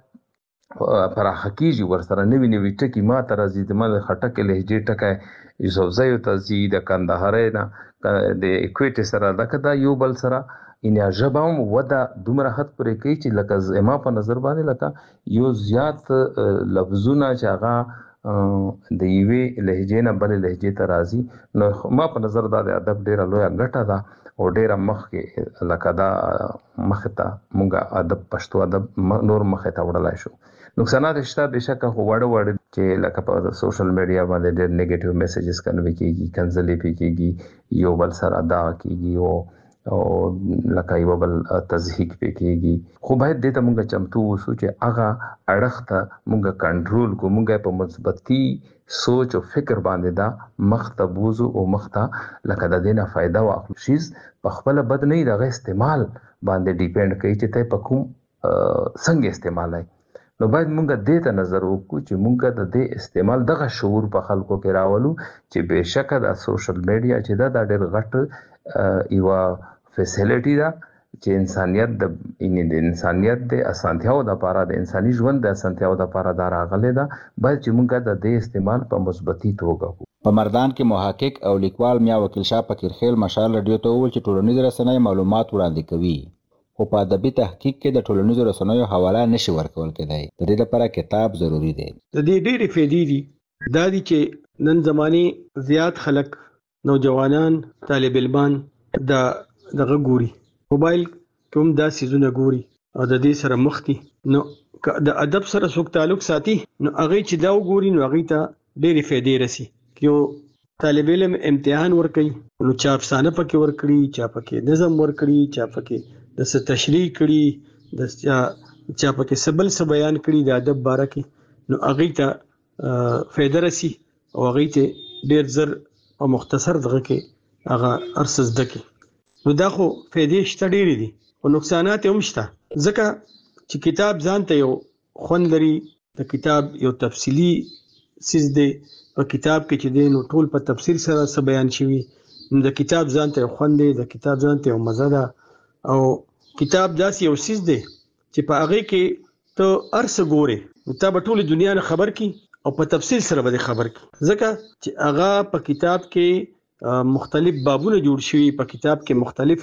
ژبه پراخه کېږي، ورسره نوي نوي ټکي ما ته راځي. زما د خټکې لهجې ټکی یوسفزیو ته ځي، د کندهارۍ نه د اکویټې سره، لکه دا یو بل سره ان ژبه هم وده دومره حد پورې کوي چې لکه زما په نظر باندې لکه یو زیات لفظونه چې هغه د یوې لهجې نه بلې لهجې ته راځي. نو ما په نظر دا د ادب ډېره لویه ګټه ده او ډېره مخکې لکه دا مخې ته مونږ ادب پښتو ادب نور مخې ته وړلی شو. نقصانات شته بېشکه، خو واړه واړه چې لکه په سوشل میډیا باندې ډېر نیګیټیو میسیجز کنوي کېږي، کنځلې پې کېږي، یو بل سره دعا کېږي او او لکه یو بل تضحیک پې کېږي. خو باید دې ته مونږ چمتو اوسو چې هغه اړخ ته مونږ کنټرول کړو، مونږ په مثبتي سوچ او فکر باندې دا مخ ته بوځو او مخ ته لکه د دې نه فایده واخلو. شیز په خپله بد نه وي، د هغه استعمال باندې ډیپینډ کوي چې ته په کوم څنګه استعمالوي. نو باید مونږ دې ته نظر وکړو چې مونږ د دې استعمال دغه شعور په خلکو کې راولو چې بېشکه د سوشل میډیا چې دا دا ډېر غټ یوه فیسیلیټي ده چې انسانیت د د انسانیت د اسانتیاو دپاره، د انساني ژوند د اسانتیاو دپاره دا راغلی ده. باید چې مونږ د دې استعمال په مثبتي توګه وکړو. په مردان کې محقق او لیکوال میا وکیل شاه فقیرخیل مشال ریډیو ته وویل چې ټولنیز رسنۍ معلومات وړاندې کوي، خو په ادبي تحقیق کې د ټولنیزو رسنیو حواله نشي ورکول کېدای. د دې لپاره کتاب ضروري دی. د دې ډېرې فایدې دي. دا دي چې نن زمانې زیات خلک، نوجوانان، طالب علمان د دغه ګوري، موبایل کوم دا سیزونه ګوري او د دې سره مخ دي. نو د ادب سره څوک تعلق ساتي نو هغه چې دا وګوري نو هغه ته ډېری فائدې رسی. یو طالب علم امتحان ورکړي نو چا افسانه پکې ورکړي، چا پکې نظم ورکړي، چا پکې د څه تشریح کړي، د چا چا پکې سبل څه بیان کړي د ادب باره کې، نو هغه ته فائدہ رسی او هغه ته ډېر زر او مختصر دغه کې هغه ارسز دکی. نو دا خو فائدې شته ډېرې دي او نقصانات هم شته، ځکه چې کتاب ځان ته یو خوند لري. د کتاب یو تفصیلی سیز دی، په کتاب کې چې دی نو ټول په تفصیل سره څه بیان شوي، نو د کتاب ځان ته یو خوند دی، د کتاب ځان ته یو مزه ده. او کتاب داسې یو سیز دی چې په هغې کې ته هر څه ګورې نو تا به ټولې دنیا نه خبر کړي او په تفصیل سره به دې خبر کړي، ځکه چې هغه په کتاب کې مختلف بابونه جوړ شوي، په کتاب کې مختلف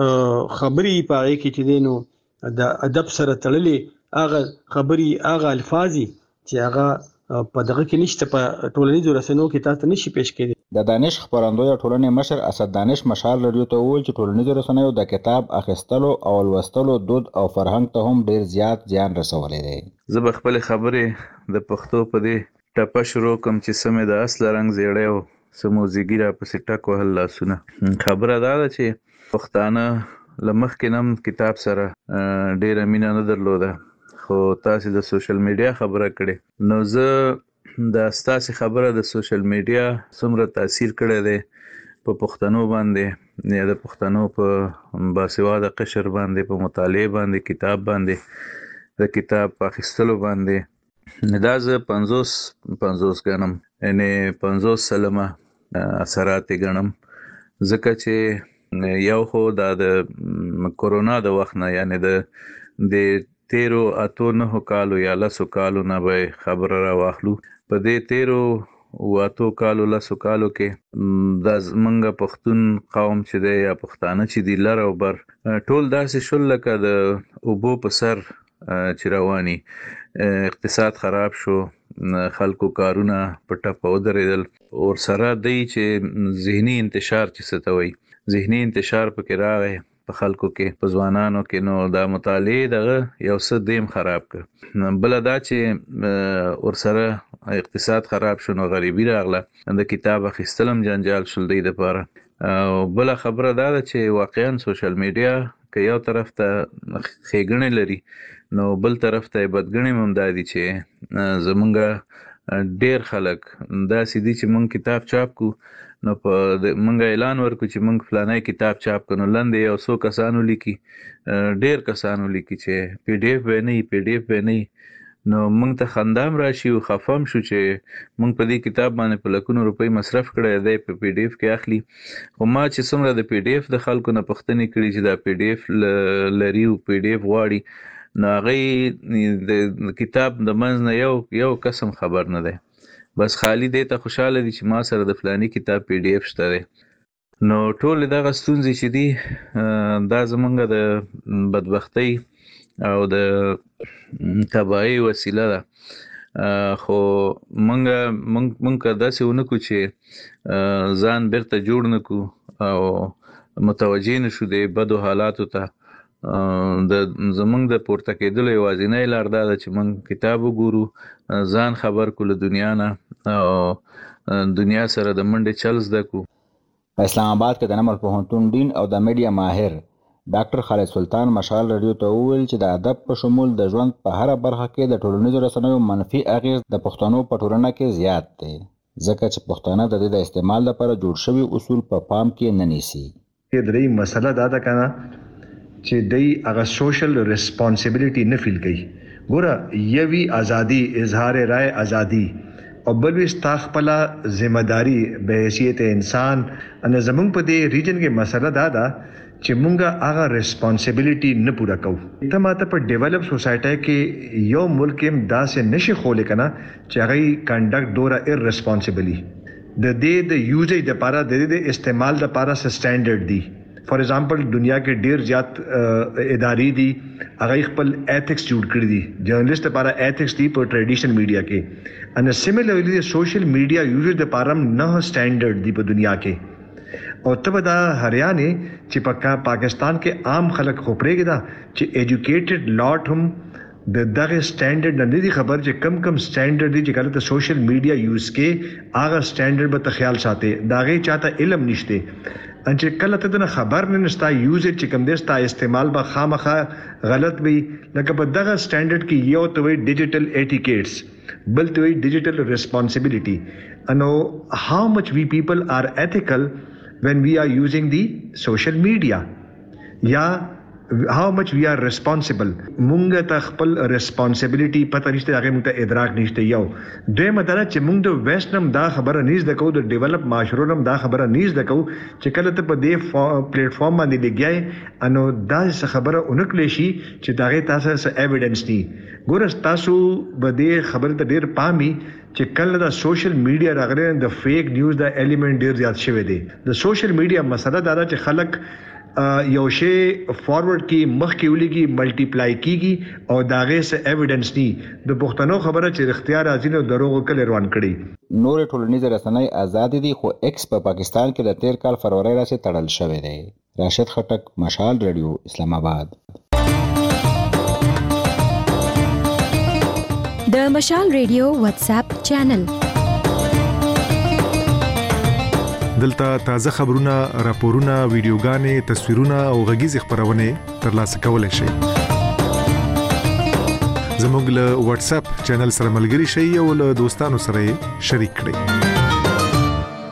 خبرې په هغې کې چې دی نو د ادب سره تړلې هغه خبرې، هغه الفاظ چې هغه په دغه کې نشته، په ټولنیزو رسنیو کې تاسو ته نشي پیش کېدی. د دانش خبرندوی ټولنې مشر اسد دانش مشال رادیو ته وویل چې ټولنیزو رسنیو د کتاب اخیستلو او لوستلو دود او فرهنګ ته هم ډیر زیات زیان رسولی دی. زه به خپل خبرې د پښتو په دې ټپه شروع کوم چې سمې د اصل رنګ زیړی او سموزیګي را پسې ټک وهل لاسونه. خبره دا ده چې پښتانه له مخکې نم کتاب سره ډیره مینه نه درلوده، خو تاسو د سوشل میډیا خبره کړې، نو زه د ستاسو خبره د سوشل میډیا څومره تاثیر کړی دی په پښتنو باندې، یا د پښتنو په باسواده قشر باندې، په مطالعه باندې، کتاب باندې، د کتاب په اخیستلو باندې، دا زه پنځوس پنځوس ګڼم، یعنی پنځوس سلمه اثرات ګڼم، ځکه چې یو خو دا د کورونا د وخت نه، یعنی د د تیرو اتو نهو کالو یا لسو کالو نه به خبره را واخلو. په دې تیرو و اتو کالو لسو کالو کې دا زمونږ پښتون قوم چې دی یا پښتانه چې دی لر او بر ټول داسې شول لکه د اوبو په سر چې رواني. اقتصاد خراب شو، خلکو کارونه په ټپه ودرېدل، اور سره دی چې ذهني انتشار چې څه ته وایي، ذهني انتشار پکې راغی په خلکو کې، په ځوانانو کې، نو دا مطالعه دغه یو څه دیم خراب کړ. بل دا چې ورسره اقتصاد خراب شو نو غریبي راغله، د کتاب اخیستلم جنجال شول دی دپاره. او بل خبره دا ده چې واقعا سوشل میډیا که یو طرف ته ښېګڼې لري نو بل طرف ته بدګڼې هم دا دي چې زمونږ ډیر خلک داسې دي چې مونږ کتاب چاپ کو نو په مونږ اعلان ورکو چې مونږ فلانی کتاب چاپ کړو، لاندې یو څو کسانو لیکي، ډیر کسانو لیکي چې پی ډی ایف به نه پی ډی ایف به نه، نو مونږ ته خندام راشي او خفم شو چې مونږ په دې کتاب باندې په لکونو روپۍ مصرف کړی دی، په پی ډی ایف کې اخلي. خو ما چې څومره د پی ډی ایف د خلکو نه پوښتنې کړي چې دا پی ډی ایف لري او پی ډی ایف غواړي، نو هغې د کتاب د منځ نه یو یو قسم خبر نه دی، بس خالی دی ته خوشحاله دي چې ما سره د فلانی کتاب پی ډی ایف شته دی. نو ټول دغه ستونزې چې دي دا زمونږ د بدبختۍ او د تباهۍ وسیله ده. خو مونږ مونږ که داسې ونه کړو چې ځان بیرته جوړ نه کړو او متوجه نه شو د بدو حالاتو ته، د زمونږ د پورته کېدلو یوازینۍ لار دا ده چې مونږ کتاب وګورو، ځان خبر کړو له دنیا نه او دنیا سره د منډې چل زده کړو. په اسلام آباد کې د نمل پوهنتون ډین او د میډیا ماهر ډاکټر خالد سلطان مشال رادیو ته وویل چې د ادب په شمول د ژوند په هره برخه کې د ټولنیزو رسنیو منفي اغېز د پښتنو په ټولنه کې زیات دی، ځکه چې پښتانه د دې د استعمال لپاره جوړ شوي اصول په پام کې نه نیسي. درې مسله دا ده کنه چې دی هغه سوشل ریسپانسیبিলিټي نه فیل کوي. ګوره یوي ازادي، اظهار رائے ازادي، او بل وی ستا خپل ذمہ داری به حیثیت انسان. ان زمونږ په دې ریجن کې مسله دا ده چې مونږه هغه ریسپانسیبিলিټي نه پوره کوو. ته ماته په ډیولپ سوسایټي کې یو ملک هم داسې نشي خولې کنه چې هغه کنډکټ دوره ارریسپانسیبلی د دې د یوزیج د لپاره د دې د استعمال د لپاره سټانډرډ دی. فار ایگزامپل دنیا کې ډیر زیات ادارې دي هغه خپل ایتھکس جوړ کړی دي، جرنالست لپاره ایتھکس دی په ټریډیشنل میډیا کې، ان سیملرلی سوشل میډیا یوزرز لپاره نه سټانډرډ دی په دنیا کې. او تب دا هریانه چې په پاکستان کې عام خلک خو پرېږي دا چې ایجوکیټډ لاټ هم د دغه سټانډرډ نه دي خبر چې کم کم سټانډرډ دي چې کله ته سوشل میډیا یوز کې هغه سټانډرډ به ته خیال ساتي داغه چاته علم نشته ان چې کله ته نه خبر نه نشتا یوز چې کم دستا استعمال به خامخه غلط وي لکه په دغه سټانډرډ کې یو ته وي ډیجیټل ایټیکیټس بل ته وي ډیجیټل ریسپانسیبিলিټي انو how much we people are ethical when we are using the social media یا how much we are responsible مونږ ته خپل responsibility پته نشته هغه مونږ ته ادراک نشته یو دوی مدار چې مونږ د ویسټنم دا خبره نیز د کو د ډیولپ معاشرونم دا خبره نیز د کو چې کله ته په دې پلیټ فارم باندې لګیای انو دا خبره اونکلی شي چې دا غي تاسو سره ایویډنس دي ګور تاسو به دې خبره ته ډیر پامي چې کله دا سوشل میډیا راغلی د فیک نیوز دا ایلیمنٹ ډیر زیات شوی دی د سوشل میډیا مسله دا ده چې خلک یو شی فارورډ کی مخ کې ولګي ملټیپلای کیږي او داغه سه ایویډنس ني د پښتنو خبره چې اختیار ازین او دروغ کله روان کړي نور ټولنیز رسنۍ آزاد دي خو ایکس په پاکستان کې د تیر کال فروری راځي تړل شوی دی راشد خټک مشال رادیو اسلام آباد د مشال رادیو واتس اپ چینل دلته تازه خبرونه راپورونه ویډیوګانې تصویرونه او غږیز خبرونه ترلاسه کولای شئ زموږ له واتس اپ چینل سره ملګري شئ او له دوستانو سره شریک کړئ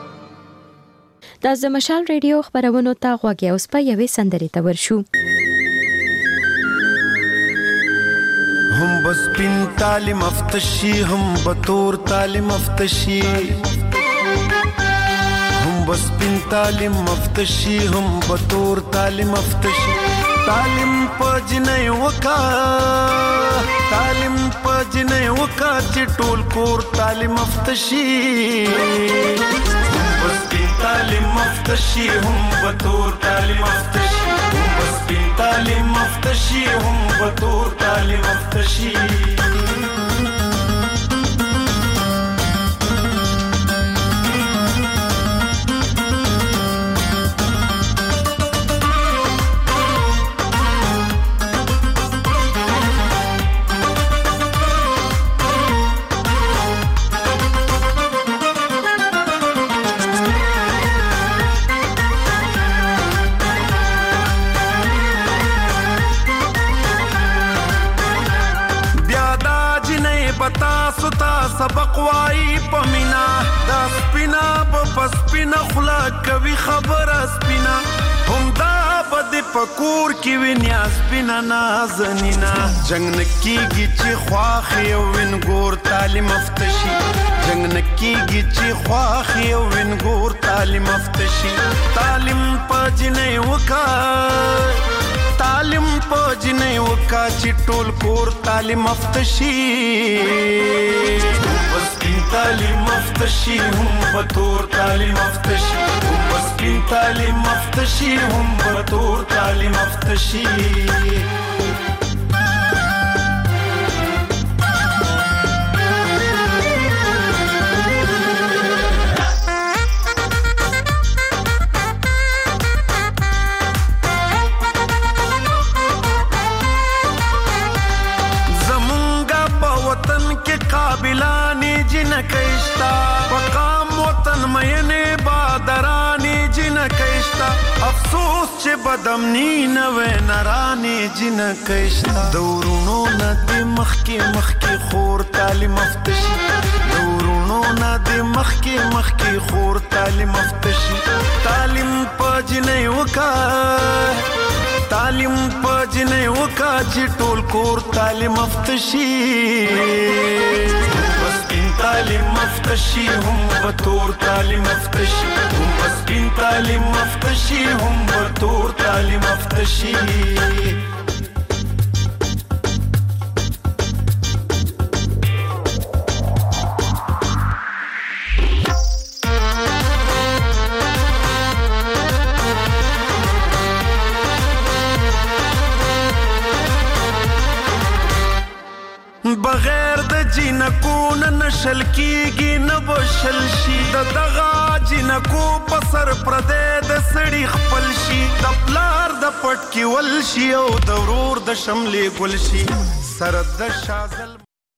دا د مشال رادیو خبرونه تا غوږی اوس په یوې سندرې ته ورشو هم بس پین تعلیم افتشی هم بطور تعلیم افتشی بس پین تعلیم مفتشی هم بطور تعلیم مفتشی تعلیم پجنې وکا تعلیم پجنې وکا چې ټول کور تعلیم مفتشی بس پین تعلیم مفتشی هم بطور تعلیم مفتشی بس پین تعلیم مفتشی هم بطور تعلیم مفتشی سبق وای پمینا دا سپینا په پسپینا خلا کوي خبر سپینا هم دا بد پکور کی وینیا سپینا نازنینا جنگ نکیږي چې خواخ یو وین ګور تعلیم افتشي جنگ نکیږي چې خواخ یو وین ګور تعلیم افتشي تعلیم پجنې وکا تعلیم پجنې وکا چې ټول کور تعلیم افتشي بس پین تعلیم مفتشی هم بطور تعلیم مفتشی بس پین تعلیم مفتشی هم بطور تعلیم مفتشی قابلانی جن کشتا وقام وطن مینه بادرانی جن کشتا افسوس چې بدمنی نوې نرانی جن کشتا دورونو ندی مخکی مخکی خور تعلیم مفتشی دورونو ندی مخکی مخکی خور تعلیم مفتشی تعلیم پجنې وکا تعلیم پجنې وکا چې ټول کور تعلیم مفتشی بس پین تعلیم مفتشی هم بطور تعلیم مفتشی بس پین تعلیم مفتشی هم بطور تعلیم مفتشی بغیر د جنکو نه نشل کیږي نه بشل شي د دغه جنکو په سر پردې د سړي خپل شي د پلار د پټ کې ول شي او د ورور د شملې ګل شي سر د شازل